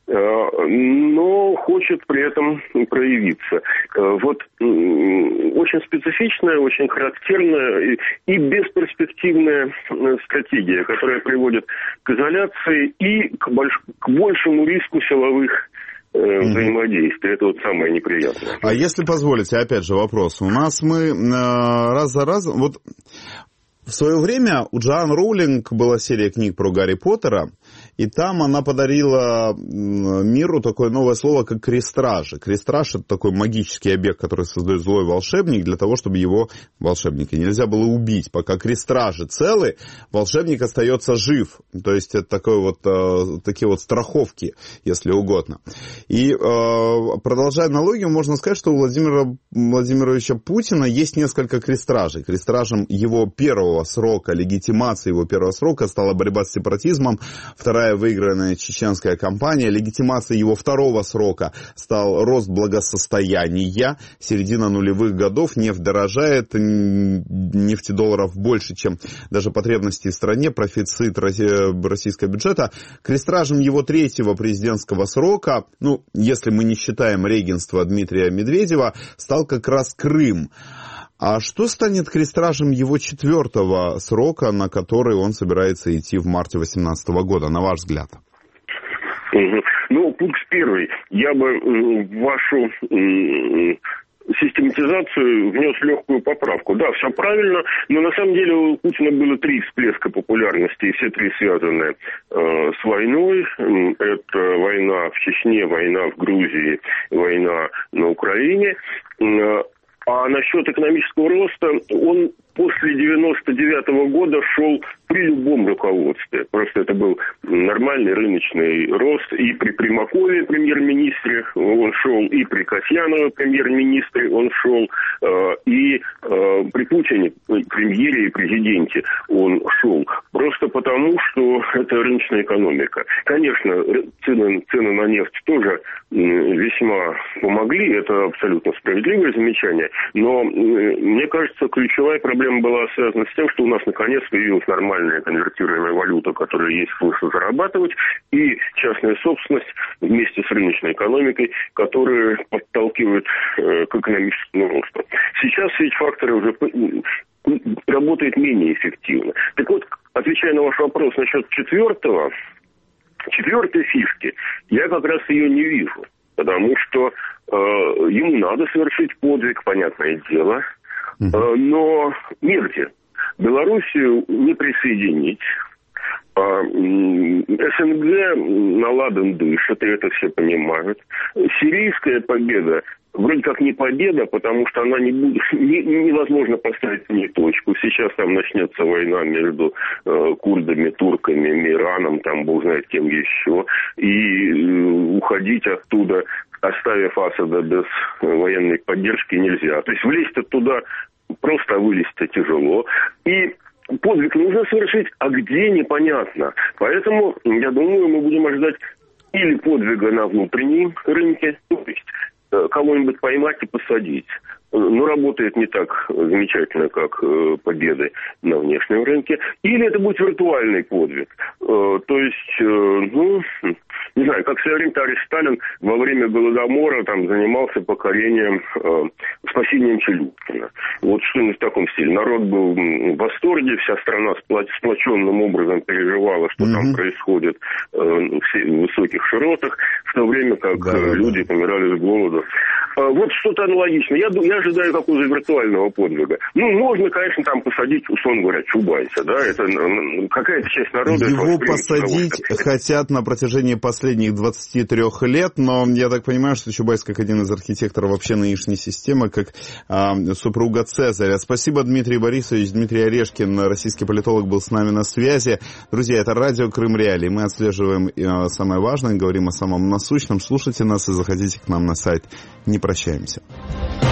но хочет при этом проявиться. Вот очень специфичная, очень характерная и бесперспективная стратегия, которая приводит к изоляции и к большему риску силовых взаимодействия. Это вот самое неприятное. А если позволите, опять же вопрос. У нас мы раз за разом... Вот в свое время у Джоан Роулинг была серия книг про Гарри Поттера, и там она подарила миру такое новое слово, как крестражи. Крестраж — это такой магический объект, который создает злой волшебник для того, чтобы его, волшебника, нельзя было убить. Пока крестражи целы, волшебник остается жив. То есть это такие вот страховки, если угодно. И продолжая аналогию, можно сказать, что у Владимира Владимировича Путина есть несколько крестражей. Крестражем его первого срока, легитимации его первого срока стала борьба с сепаратизмом, вторая выигранная чеченская кампания. Легитимацией его второго срока стал рост благосостояния. Середина нулевых годов, нефть дорожает, нефтедолларов больше, чем даже потребности в стране, профицит российского бюджета. Крестражем его третьего президентского срока, если мы не считаем регенство Дмитрия Медведева, стал как раз Крым. А что станет крестражем его четвертого срока, на который он собирается идти в марте 2018 года, на ваш взгляд? Пункт первый. Я бы в вашу систематизацию внес легкую поправку. Да, все правильно, но на самом деле у Путина было 3 всплеска популярности, и все 3 связаны с войной. Это война в Чечне, война в Грузии, война на Украине. А насчет экономического роста, он после 99-го года шел при любом руководстве. Просто это был нормальный рыночный рост. И при Примакове, премьер-министре, он шел, и при Касьянове, премьер-министре, он шел, и при Путине, премьере и президенте, он шел. Просто потому, что это рыночная экономика. Конечно, цены на нефть тоже весьма помогли, это абсолютно справедливое замечание, но мне кажется, ключевая проблема была связана с тем, что у нас наконец появилась нормальная конвертируемая валюта, которую есть смысл зарабатывать, и частная собственность вместе с рыночной экономикой, которая подталкивает к экономическому росту. Сейчас все эти факторы уже работают менее эффективно. Так вот, отвечая на ваш вопрос насчет четвертой фишки, я как раз ее не вижу, потому что ему надо совершить подвиг, понятное дело, но негде. Белоруссию не присоединить. СНГ наладан дышит, и это все понимают. Сирийская победа вроде как не победа, потому что она невозможно поставить в ней точку. Сейчас там начнется война между курдами, турками, Ираном, там бог знает кем еще. И уходить оттуда оставив Асада без военной поддержки, нельзя. То есть влезть туда просто, вылезть тяжело. И подвиг нужно совершить, а где — непонятно. Поэтому, я думаю, мы будем ожидать или подвига на внутреннем рынке, то есть кого-нибудь поймать и посадить. Но работает не так замечательно, как победы на внешнем рынке. Или это будет виртуальный подвиг. То есть, не знаю, как в свое время товарищ Сталин во время Голодомора там занимался покорением, спасением Челюскина. Вот что-нибудь в таком стиле. Народ был в восторге, вся страна сплоченным образом переживала, что там происходит в высоких широтах, в то время как люди помирали с голоду. Вот что-то аналогичное. Я ожидаю какого-то виртуального подвига. Можно, конечно, там посадить, условно говоря, Чубайса, да, это какая-то часть народа... Его посадить хотят на протяжении последних 23 лет, но я так понимаю, что Чубайс, как один из архитекторов вообще нынешней системы, как супруга Цезаря. Спасибо, Дмитрий Борисович. Дмитрий Орешкин, российский политолог, был с нами на связи. Друзья, это радио Крым Реалии. Мы отслеживаем самое важное, говорим о самом насущном. Слушайте нас и заходите к нам на сайт. Не прощаемся.